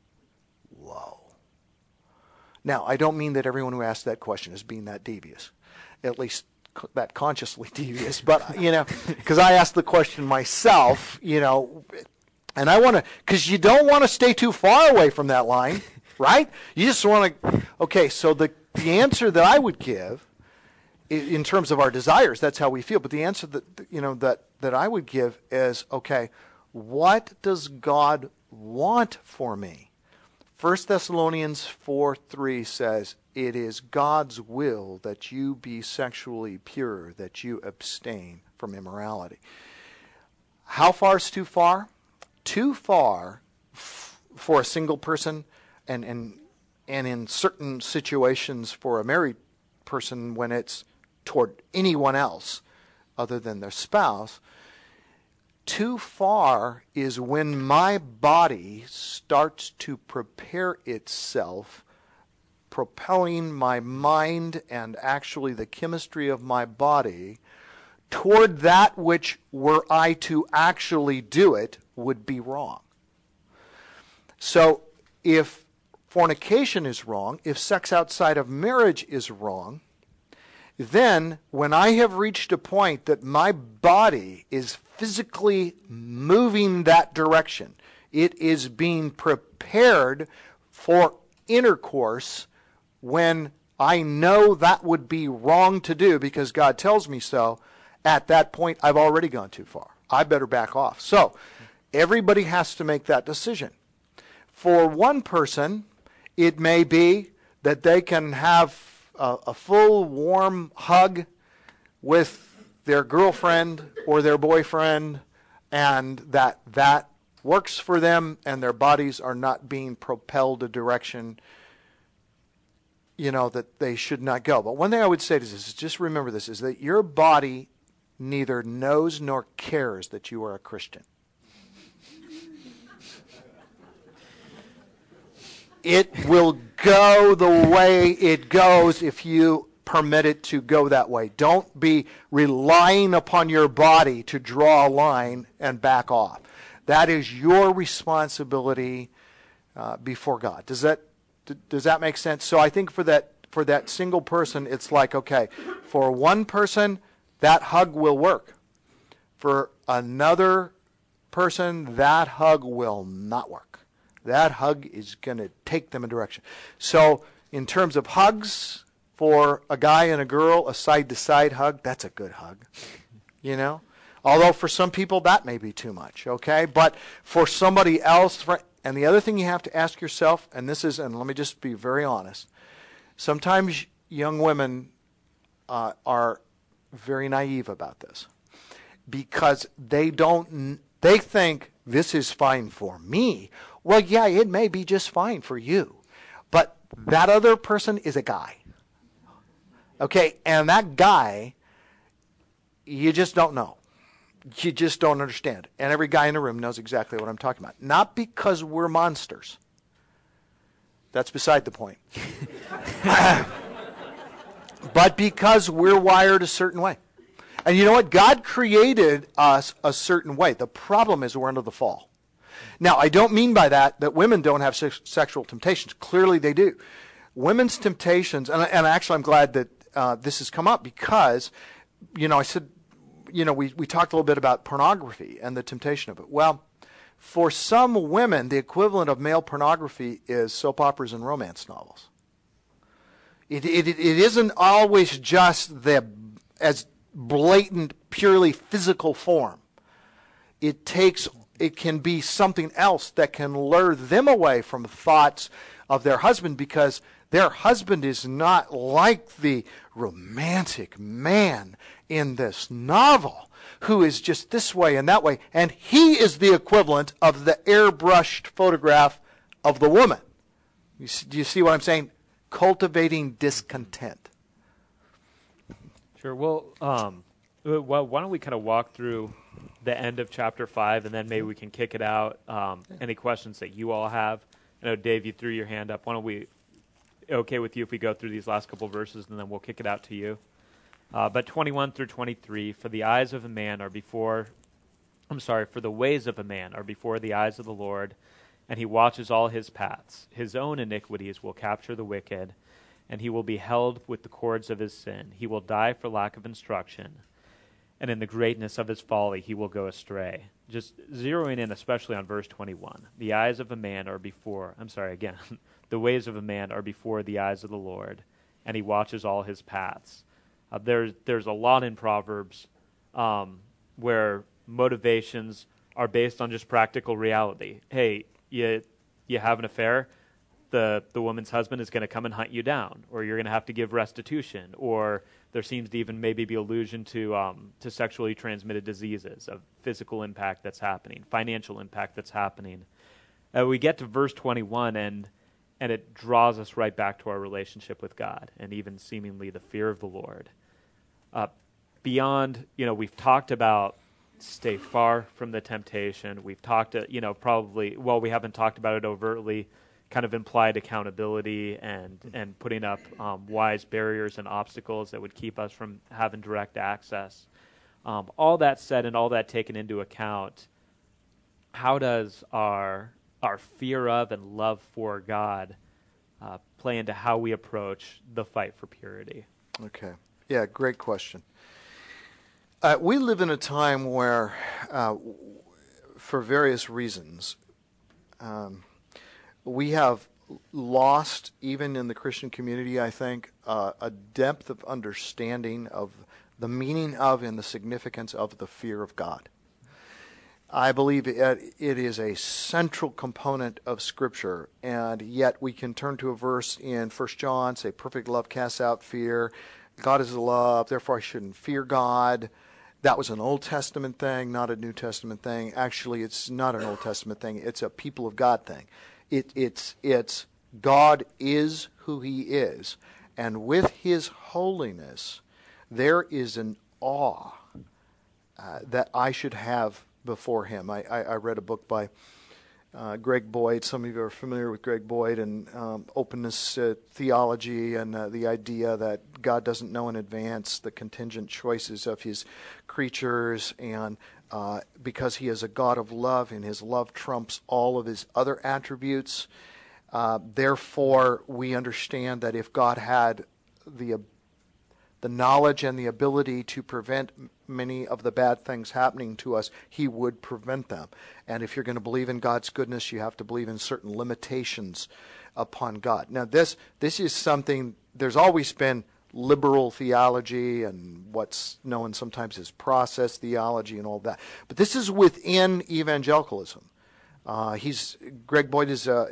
Whoa. Now, I don't mean that everyone who asks that question is being that devious, at least that consciously devious, but, because I asked the question myself, and I want to, because you don't want to stay too far away from that line, right? You just want to, okay, so the answer that I would give, in terms of our desires, that's how we feel, but the answer that I would give is, okay, what does God want for me? 1 Thessalonians 4:3 says, it is God's will that you be sexually pure, that you abstain from immorality. How far is too far? Too far for a single person, and in certain situations for a married person when it's toward anyone else other than their spouse. Too far is when my body starts to prepare itself, propelling my mind and actually the chemistry of my body toward that which, were I to actually do it, would be wrong. So if fornication is wrong, if sex outside of marriage is wrong, then when I have reached a point that my body is physically moving that direction, it is being prepared for intercourse when I know that would be wrong to do because God tells me so, at that point I've already gone too far. I better back off. So everybody has to make that decision. For one person, it may be that they can have a full warm hug with their girlfriend or their boyfriend, and that works for them, and their bodies are not being propelled a direction, that they should not go. But one thing I would say is just remember this, is that your body neither knows nor cares that you are a Christian. It will go the way it goes if you permit it to go that way. Don't be relying upon your body to draw a line and back off. That is your responsibility before God. Does that make sense? So I think for that single person, it's like, okay, for one person, that hug will work. For another person, that hug will not work. That hug is going to take them a direction. So in terms of hugs, for a guy and a girl, a side-to-side hug, that's a good hug. Although for some people that may be too much, okay? But for somebody else, and the other thing you have to ask yourself, and let me just be very honest, sometimes young women are very naive about this because they think this is fine for me. Well, yeah, it may be just fine for you, but that other person is a guy. Okay, and that guy, you just don't know. You just don't understand. And every guy in the room knows exactly what I'm talking about. Not because we're monsters. That's beside the point. But because we're wired a certain way. And you know what? God created us a certain way. The problem is we're under the fall. Now, I don't mean by that women don't have sexual temptations. Clearly they do. Women's temptations, and actually I'm glad that this has come up because, I said, we talked a little bit about pornography and the temptation of it. Well, for some women, the equivalent of male pornography is soap operas and romance novels. It isn't always just as blatant, purely physical form. It can be something else that can lure them away from thoughts of their husband because their husband is not like the romantic man in this novel who is just this way and that way, and he is the equivalent of the airbrushed photograph of the woman. Do you see what I'm saying? Cultivating discontent. Sure. Well, why don't we kind of walk through the end of chapter 5, and then maybe we can kick it out. Any questions that you all have? I know, Dave, you threw your hand up. Why don't we, okay with you if we go through these last couple verses, and then we'll kick it out to you. But 21 through 23, for the ways of a man are before the eyes of the Lord, and he watches all his paths. His own iniquities will capture the wicked, and he will be held with the cords of his sin. He will die for lack of instruction, and in the greatness of his folly he will go astray. Just zeroing in especially on verse 21. The ways of a man are before the eyes of the Lord, and he watches all his paths. There's a lot in Proverbs where motivations are based on just practical reality. Hey, you have an affair, the woman's husband is going to come and hunt you down, or you're going to have to give restitution, or there seems to even maybe be allusion to sexually transmitted diseases, of physical impact that's happening, financial impact that's happening. We get to verse 21, and it draws us right back to our relationship with God, and even seemingly the fear of the Lord. Beyond, we've talked about stay far from the temptation. We've talked, we haven't talked about it overtly, kind of implied accountability and putting up wise barriers and obstacles that would keep us from having direct access. All that said and all that taken into account, how does our fear of and love for God play into how we approach the fight for purity? Okay. Yeah, great question. We live in a time where, for various reasons, we have lost, even in the Christian community, I think, a depth of understanding of the meaning of and the significance of the fear of God. I believe it is a central component of Scripture, and yet we can turn to a verse in 1 John, say, perfect love casts out fear. God is love, therefore I shouldn't fear God. That was an Old Testament thing, not a New Testament thing. Actually, it's not an Old Testament thing. It's a people of God thing. It's God is who He is, and with His holiness, there is an awe that I should have before Him. I read a book by Greg Boyd. Some of you are familiar with Greg Boyd and openness theology and the idea that God doesn't know in advance the contingent choices of His creatures, and because He is a God of love and His love trumps all of His other attributes. Therefore, we understand that if God had the knowledge and the ability to prevent many of the bad things happening to us, He would prevent them. And if you're going to believe in God's goodness, you have to believe in certain limitations upon God. Now, this is something, there's always been liberal theology and what's known sometimes as process theology and all that. But this is within evangelicalism. Greg Boyd is a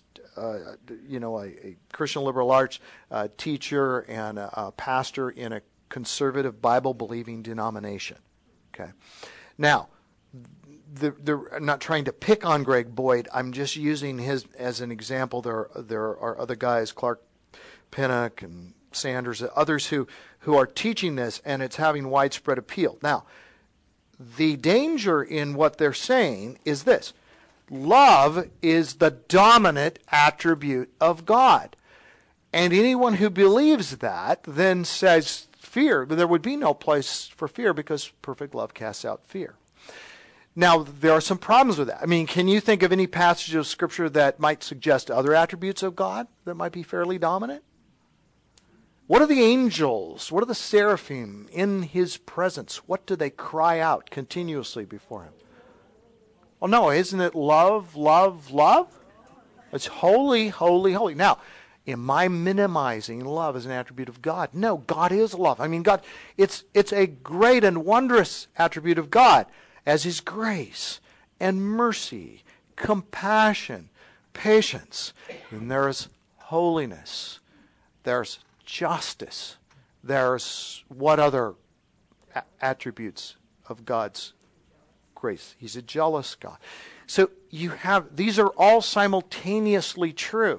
Christian liberal arts teacher and a pastor in a conservative Bible-believing denomination. Okay, now I'm not trying to pick on Greg Boyd. I'm just using his as an example. There are other guys, Clark Pinnock and Sanders, others who are teaching this, and it's having widespread appeal. Now, the danger in what they're saying is this. Love is the dominant attribute of God. And anyone who believes that then says fear, but there would be no place for fear because perfect love casts out fear. Now, there are some problems with that. I mean, can you think of any passage of Scripture that might suggest other attributes of God that might be fairly dominant? What are the angels? What are the seraphim in His presence? What do they cry out continuously before Him? Oh, no, isn't it love, love, love? It's holy, holy, holy. Now, am I minimizing love as an attribute of God? No, God is love. I mean, God, it's a great and wondrous attribute of God, as is grace and mercy, compassion, patience. And there's holiness. There's justice. There's what other attributes of God's grace? He's a jealous God. So these are all simultaneously true.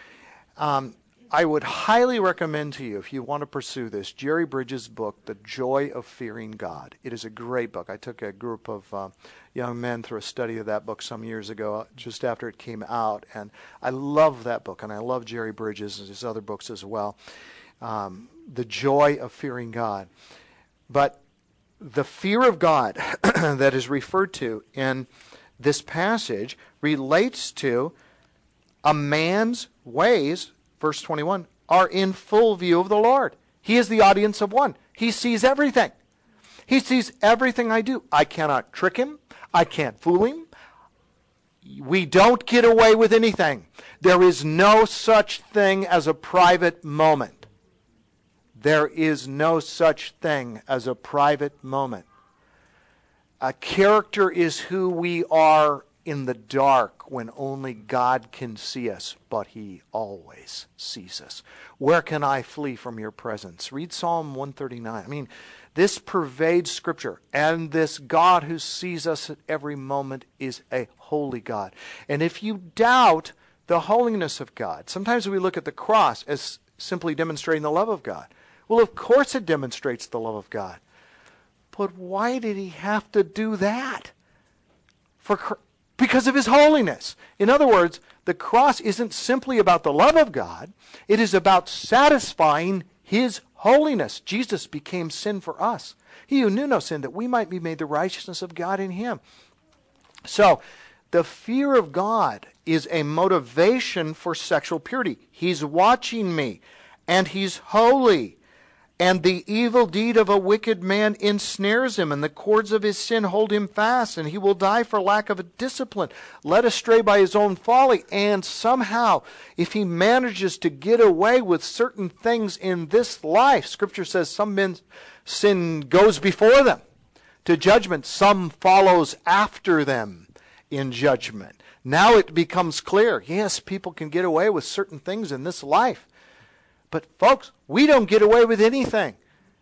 I would highly recommend to you, if you want to pursue this, Jerry Bridges' book, The Joy of Fearing God. It is a great book. I took a group of young men through a study of that book some years ago, just after it came out, and I love that book, and I love Jerry Bridges and his other books as well. The Joy of Fearing God. But the fear of God that is referred to in this passage relates to a man's ways, verse 21, are in full view of the Lord. He is the audience of one. He sees everything. He sees everything I do. I cannot trick Him. I can't fool Him. We don't get away with anything. There is no such thing as a private moment. There is no such thing as a private moment. Character is who we are in the dark when only God can see us, but He always sees us. Where can I flee from your presence? Read Psalm 139. I mean, this pervades Scripture. And this God who sees us at every moment is a holy God. And if you doubt the holiness of God, sometimes we look at the cross as simply demonstrating the love of God. Well, of course it demonstrates the love of God. But why did He have to do that? Because of His holiness. In other words, the cross isn't simply about the love of God. It is about satisfying His holiness. Jesus became sin for us. He who knew no sin, that we might be made the righteousness of God in Him. So, the fear of God is a motivation for sexual purity. He's watching me, and He's holy. And the evil deed of a wicked man ensnares him, and the cords of his sin hold him fast, and he will die for lack of a discipline, led astray by his own folly. And somehow, if he manages to get away with certain things in this life, Scripture says some men's sin goes before them to judgment, some follows after them in judgment. Now it becomes clear, yes, people can get away with certain things in this life. But folks, we don't get away with anything.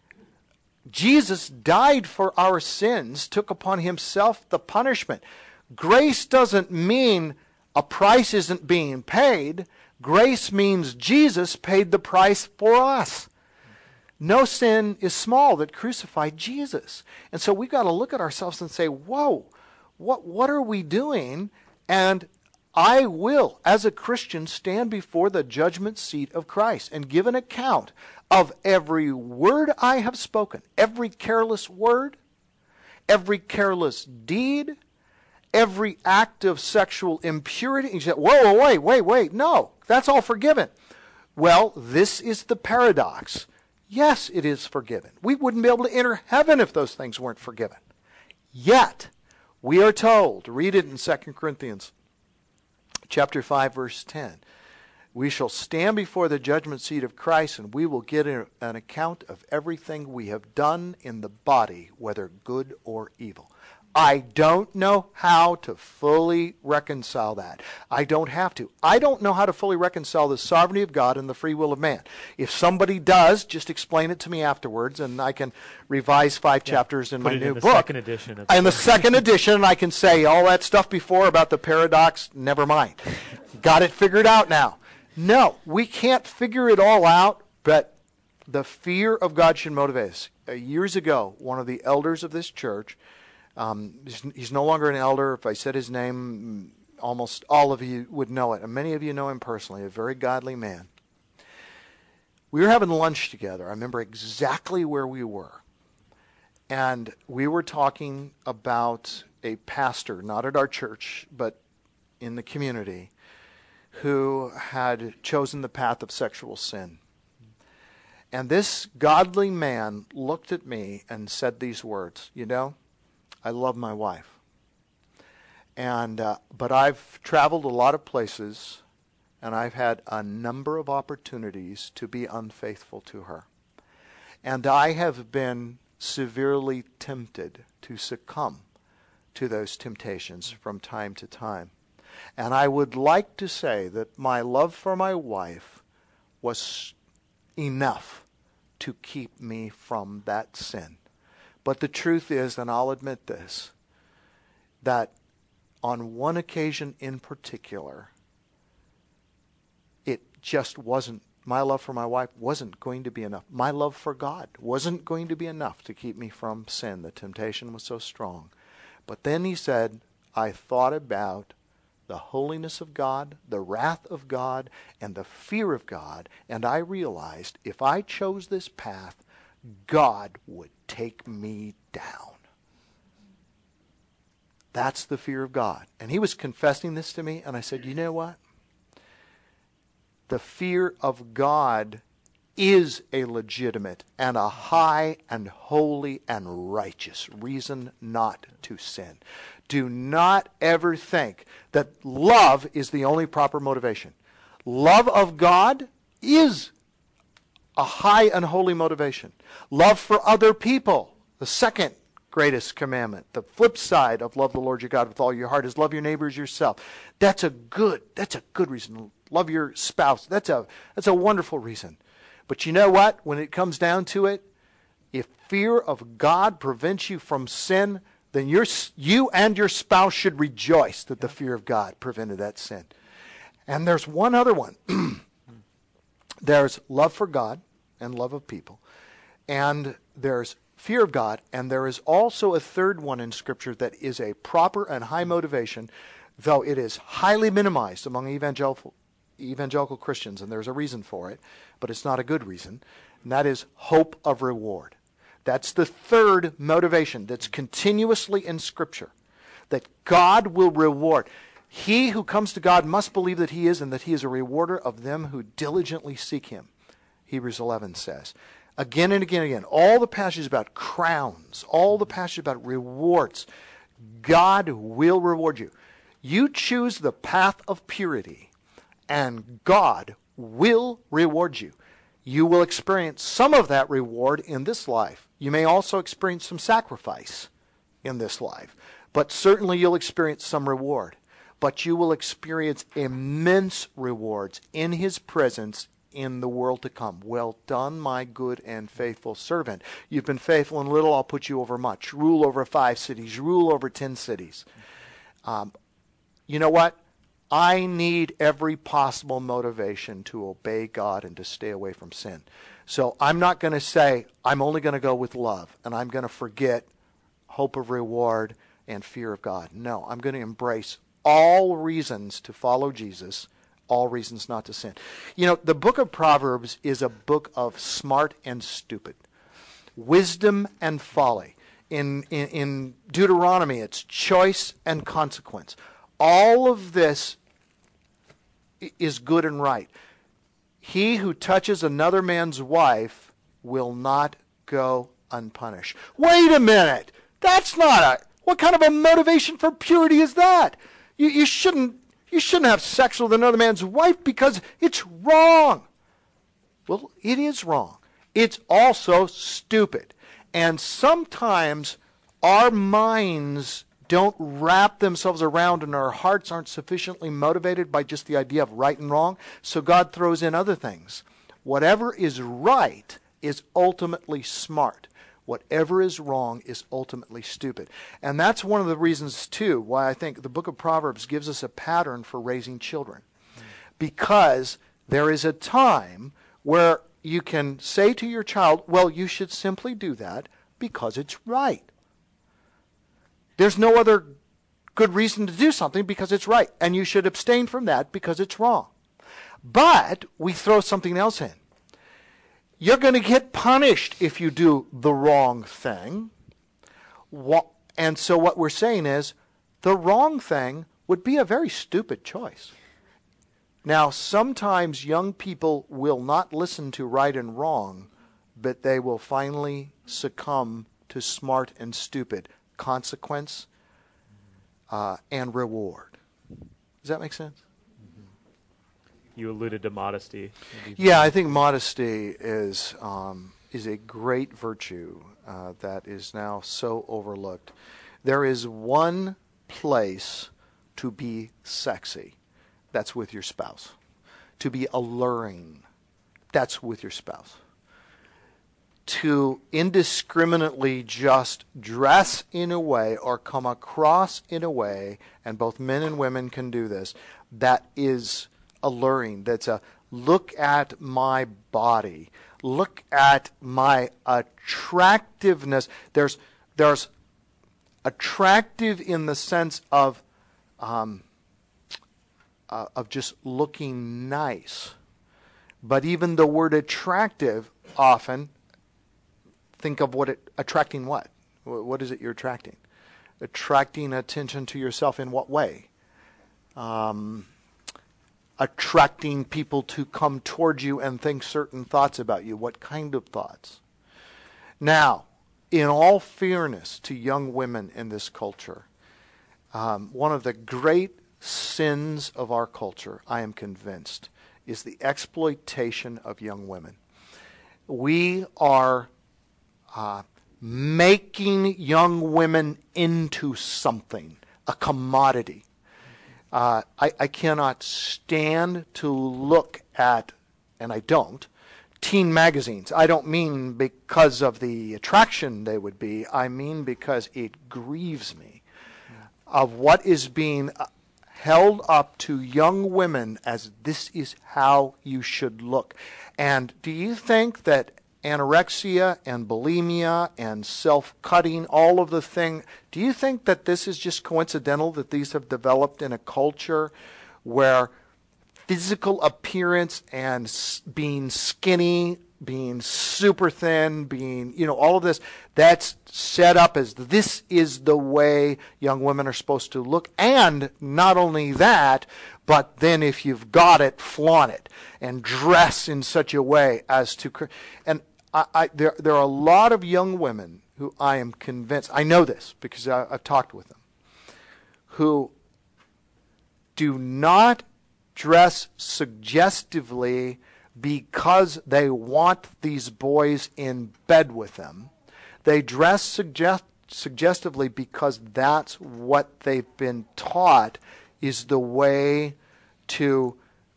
Jesus died for our sins, took upon Himself the punishment. Grace doesn't mean a price isn't being paid. Grace means Jesus paid the price for us. No sin is small that crucified Jesus. And so we've got to look at ourselves and say, whoa, what are we doing? And I will, as a Christian, stand before the judgment seat of Christ and give an account of every word I have spoken, every careless word, every careless deed, every act of sexual impurity. You say, whoa, wait, no, that's all forgiven. Well, this is the paradox. Yes, it is forgiven. We wouldn't be able to enter heaven if those things weren't forgiven. Yet, we are told, read it in 2 Corinthians chapter 5, verse 10. We shall stand before the judgment seat of Christ, and we will get an account of everything we have done in the body, whether good or evil. I don't know how to fully reconcile that. I don't have to. I don't know how to fully reconcile the sovereignty of God and the free will of man. If somebody does, just explain it to me afterwards, and I can revise 5 chapters in my new book. Second edition. In the second edition, and I can say all that stuff before about the paradox, never mind. Got it figured out now. No, we can't figure it all out, but the fear of God should motivate us. Years ago, one of the elders of this church, he's no longer an elder. If I said his name, almost all of you would know it. And many of you know him personally, a very godly man. We were having lunch together. I remember exactly where we were. And we were talking about a pastor, not at our church, but in the community, who had chosen the path of sexual sin. And this godly man looked at me and said these words, you know, I love my wife. But I've traveled a lot of places, and I've had a number of opportunities to be unfaithful to her. And I have been severely tempted to succumb to those temptations from time to time. And I would like to say that my love for my wife was enough to keep me from that sin. But the truth is, and I'll admit this, that on one occasion in particular, it just wasn't, my love for my wife wasn't going to be enough. My love for God wasn't going to be enough to keep me from sin. The temptation was so strong. But then he said, I thought about the holiness of God, the wrath of God, and the fear of God, and I realized if I chose this path, God would take me down. That's the fear of God. And he was confessing this to me, and I said, you know what? The fear of God is a legitimate and a high and holy and righteous reason not to sin. Do not ever think that love is the only proper motivation. Love of God is a high and holy motivation. Love for other people, the second greatest commandment. The flip side of love the Lord your God with all your heart is love your neighbor as yourself. That's a good reason. Love your spouse. That's a wonderful reason. But you know what? When it comes down to it, if fear of God prevents you from sin, then you and your spouse should rejoice that the fear of God prevented that sin. And there's one other one. There's love for God and love of people. And there's fear of God. And there is also a third one in Scripture that is a proper and high motivation, though it is highly minimized among evangelical Christians, and there's a reason for it, but it's not a good reason, and that is hope of reward. That's the third motivation that's continuously in Scripture, that God will reward. He who comes to God must believe that he is, and that he is a rewarder of them who diligently seek him, Hebrews 11 says. Again and again and again, all the passages about crowns, all the passages about rewards, God will reward you. You choose the path of purity, and God will reward you. You will experience some of that reward in this life. You may also experience some sacrifice in this life, but certainly you'll experience some reward. But you will experience immense rewards in his presence in the world to come. Well done, my good and faithful servant. You've been faithful in little, I'll put you over much. Rule over 5 cities, rule over 10 cities. You know what? I need every possible motivation to obey God and to stay away from sin. So I'm not going to say I'm only going to go with love and I'm going to forget hope of reward and fear of God. No, I'm going to embrace all reasons to follow Jesus, all reasons not to sin. You know, the book of Proverbs is a book of smart and stupid, wisdom and folly. In Deuteronomy, it's choice and consequence. All of this is good and right. He who touches another man's wife will not go unpunished. Wait a minute. That's not what kind of a motivation for purity is that? You shouldn't have sex with another man's wife because it's wrong. Well, it is wrong. It's also stupid. And sometimes our minds don't wrap themselves around and our hearts aren't sufficiently motivated by just the idea of right and wrong, so God throws in other things. Whatever is right is ultimately smart. Whatever is wrong is ultimately stupid. And that's one of the reasons, too, why I think the book of Proverbs gives us a pattern for raising children. Because there is a time where you can say to your child, well, you should simply do that because it's right. There's no other good reason to do something because it's right. And you should abstain from that because it's wrong. But we throw something else in. You're going to get punished if you do the wrong thing. And so what we're saying is the wrong thing would be a very stupid choice. Now, sometimes young people will not listen to right and wrong, but they will finally succumb to smart and stupid. Consequence and reward. Does that make sense? You alluded to modesty. Yeah, I think modesty is a great virtue that is now so overlooked. There is one place to be sexy. That's with your spouse. To be alluring. That's with your spouse. To indiscriminately just dress in a way or come across in a way, and both men and women can do this, that is alluring. That's a look at my body. Look at my attractiveness. There's attractive in the sense of just looking nice. But even the word attractive often, think of attracting what? What is it you're attracting? Attracting attention to yourself in what way? Attracting people to come towards you and think certain thoughts about you. What kind of thoughts? Now, in all fairness to young women in this culture, one of the great sins of our culture, I am convinced, is the exploitation of young women. We are making young women into something, a commodity. I cannot stand to look at, and I don't, teen magazines. I don't mean because of the attraction they would be. I mean because it grieves me of what is being held up to young women as this is how you should look. And do you think that anorexia and bulimia and self-cutting, all of the thing, do you think that this is just coincidental that these have developed in a culture where physical appearance and being skinny, being super thin, being, all of this, that's set up as this is the way young women are supposed to look. And not only that, but then if you've got it, flaunt it and dress in such a way as to, and there are a lot of young women who I am convinced, I know this because I've talked with them, who do not dress suggestively because they want these boys in bed with them. They dress suggestively because that's what they've been taught is the way to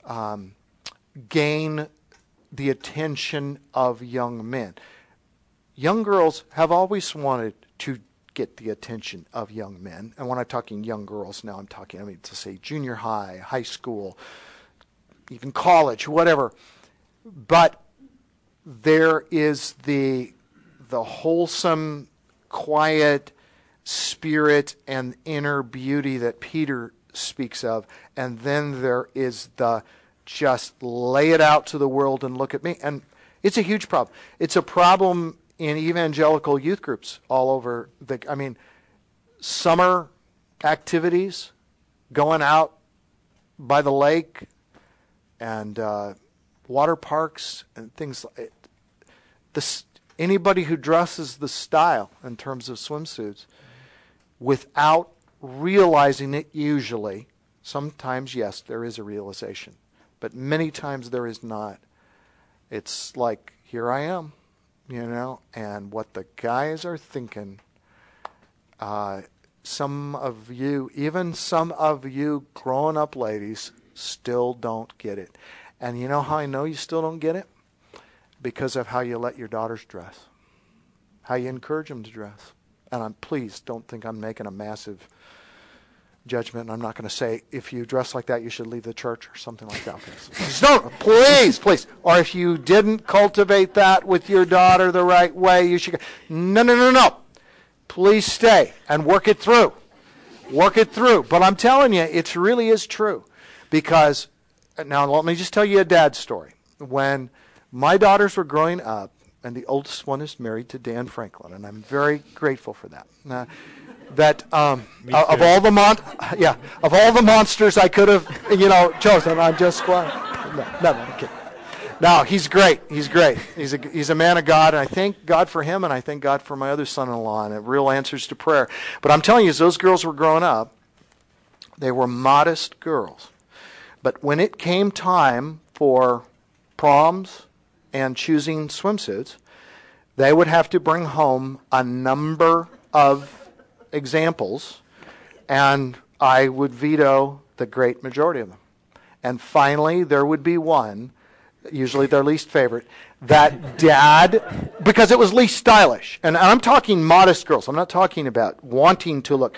gain the attention of young men. Young girls have always wanted to get the attention of young men. And when I'm talking young girls now, to say junior high, high school, even college, whatever. But there is the wholesome, quiet spirit and inner beauty that Peter speaks of. And then there is the just lay it out to the world and look at me. And it's a huge problem. It's a problem in evangelical youth groups all over summer activities, going out by the lake and water parks and things like this. Anybody who dresses the style in terms of swimsuits without realizing it usually, sometimes yes, there is a realization. But many times there is not. It's like, here I am, and what the guys are thinking, some of you, even some of you grown up ladies, still don't get it. And you know how I know you still don't get it? Because of how you let your daughters dress, how you encourage them to dress. And please don't think I'm making a massive judgment. I'm not going to say if you dress like that you should leave the church or something like that. Please. Or if you didn't cultivate that with your daughter the right way, you should. No. Please stay and work it through. But I'm telling you, it really is true. Because, now let me just tell you a dad's story. When my daughters were growing up, and the oldest one is married to Dan Franklin, and I'm very grateful for that. Of all the monsters I could have, chosen, I'm just quiet. No, I'm kidding. No, he's great. He's a man of God, and I thank God for him, and I thank God for my other son-in-law, and it real answers to prayer. But I'm telling you, as those girls were growing up, they were modest girls. But when it came time for proms and choosing swimsuits, they would have to bring home a number of examples, and I would veto the great majority of them. And finally, there would be one, usually their least favorite, that dad, because it was least stylish. And I'm talking modest girls. I'm not talking about wanting to look.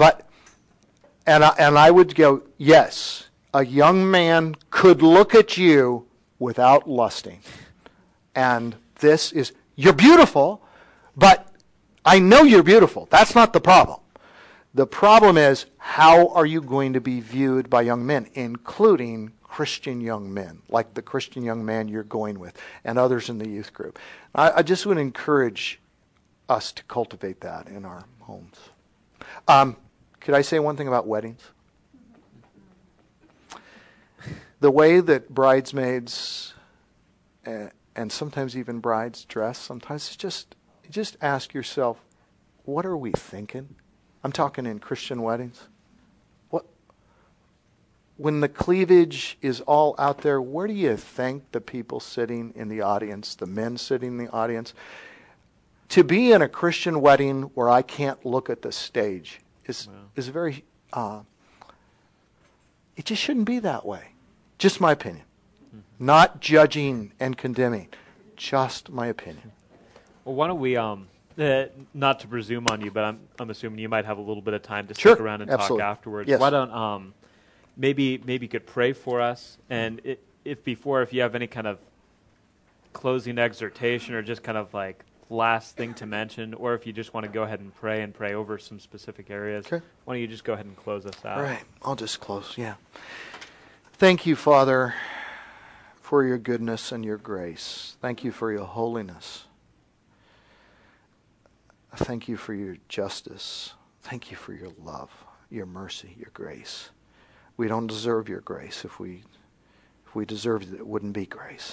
And I would go, yes, a young man could look at you without lusting. And this is, you're beautiful, but I know you're beautiful. That's not the problem. The problem is, how are you going to be viewed by young men, including Christian young men, like the Christian young man you're going with, and others in the youth group. I just would encourage us to cultivate that in our homes. Could I say one thing about weddings? The way that bridesmaids and sometimes even brides dress, sometimes it's just ask yourself, what are we thinking? I'm talking in Christian weddings. When the cleavage is all out there, where do you think the people sitting in the audience, the men sitting in the audience, To be in a Christian wedding where I can't look at the stage is very, it just shouldn't be that way. Just my opinion. Not judging and condemning. Just my opinion. Well, why don't we, not to presume on you, but I'm assuming you might have a little bit of time to Sure, stick around and absolutely. talk afterwards. Yes. Why don't maybe you could pray for us, and if you have any kind of closing exhortation or just kind of like last thing to mention, or if you just want to go ahead and pray over some specific areas, Okay. why don't you just go ahead and close us out? All right, I'll just close, yeah. Thank you, Father, for your goodness and your grace. Thank you for your holiness. Thank you for your justice. Thank you for your love, your mercy, your grace. We don't deserve your grace. If we deserved it, it wouldn't be grace.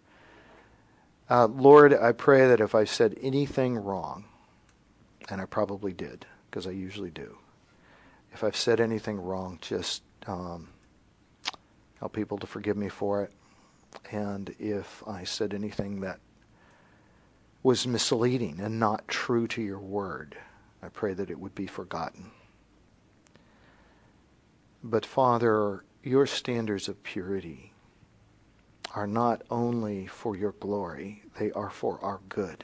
Lord, I pray that if I said anything wrong, and I probably did, because I usually do, if I've said anything wrong, just help people to forgive me for it. And if I said anything that was misleading and not true to your word, I pray that it would be forgotten. But Father, your standards of purity are not only for your glory, they are for our good.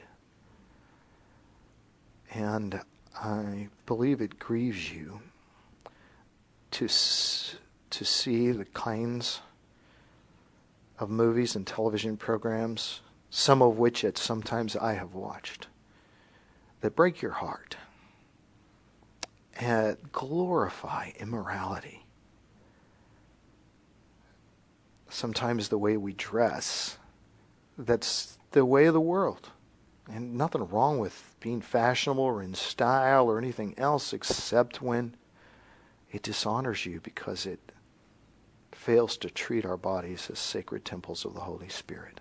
And I believe it grieves you to see the kinds of movies and television programs, some of which at sometimes I have watched, that break your heart and glorify immorality. Sometimes the way we dress, that's the way of the world. And nothing wrong with being fashionable or in style or anything else, except when it dishonors you because it fails to treat our bodies as sacred temples of the Holy Spirit.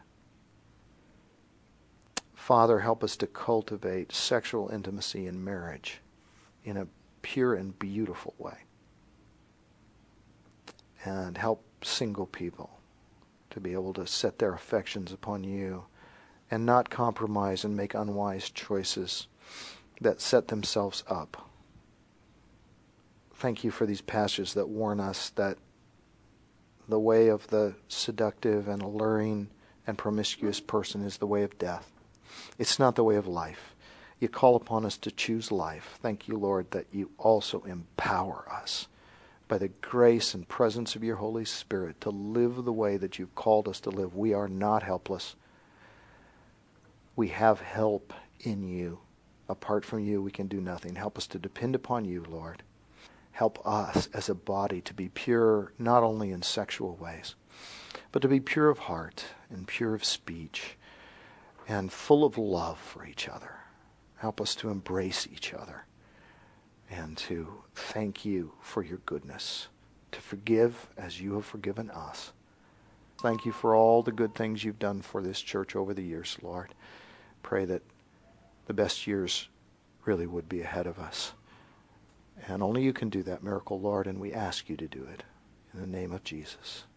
Father, help us to cultivate sexual intimacy in marriage in a pure and beautiful way. And help single people to be able to set their affections upon you and not compromise and make unwise choices that set themselves up. Thank you for these passages that warn us that the way of the seductive and alluring and promiscuous person is the way of death. It's not the way of life. You call upon us to choose life. Thank you, Lord, that you also empower us by the grace and presence of your Holy Spirit to live the way that you've called us to live. We are not helpless. We have help in you. Apart from you, we can do nothing. Help us to depend upon you, Lord. Help us as a body to be pure, not only in sexual ways, but to be pure of heart and pure of speech and full of love for each other. Help us to embrace each other and to thank you for your goodness, to forgive as you have forgiven us. Thank you for all the good things you've done for this church over the years, Lord. Pray that the best years really would be ahead of us. And only you can do that miracle, Lord, and we ask you to do it. In the name of Jesus.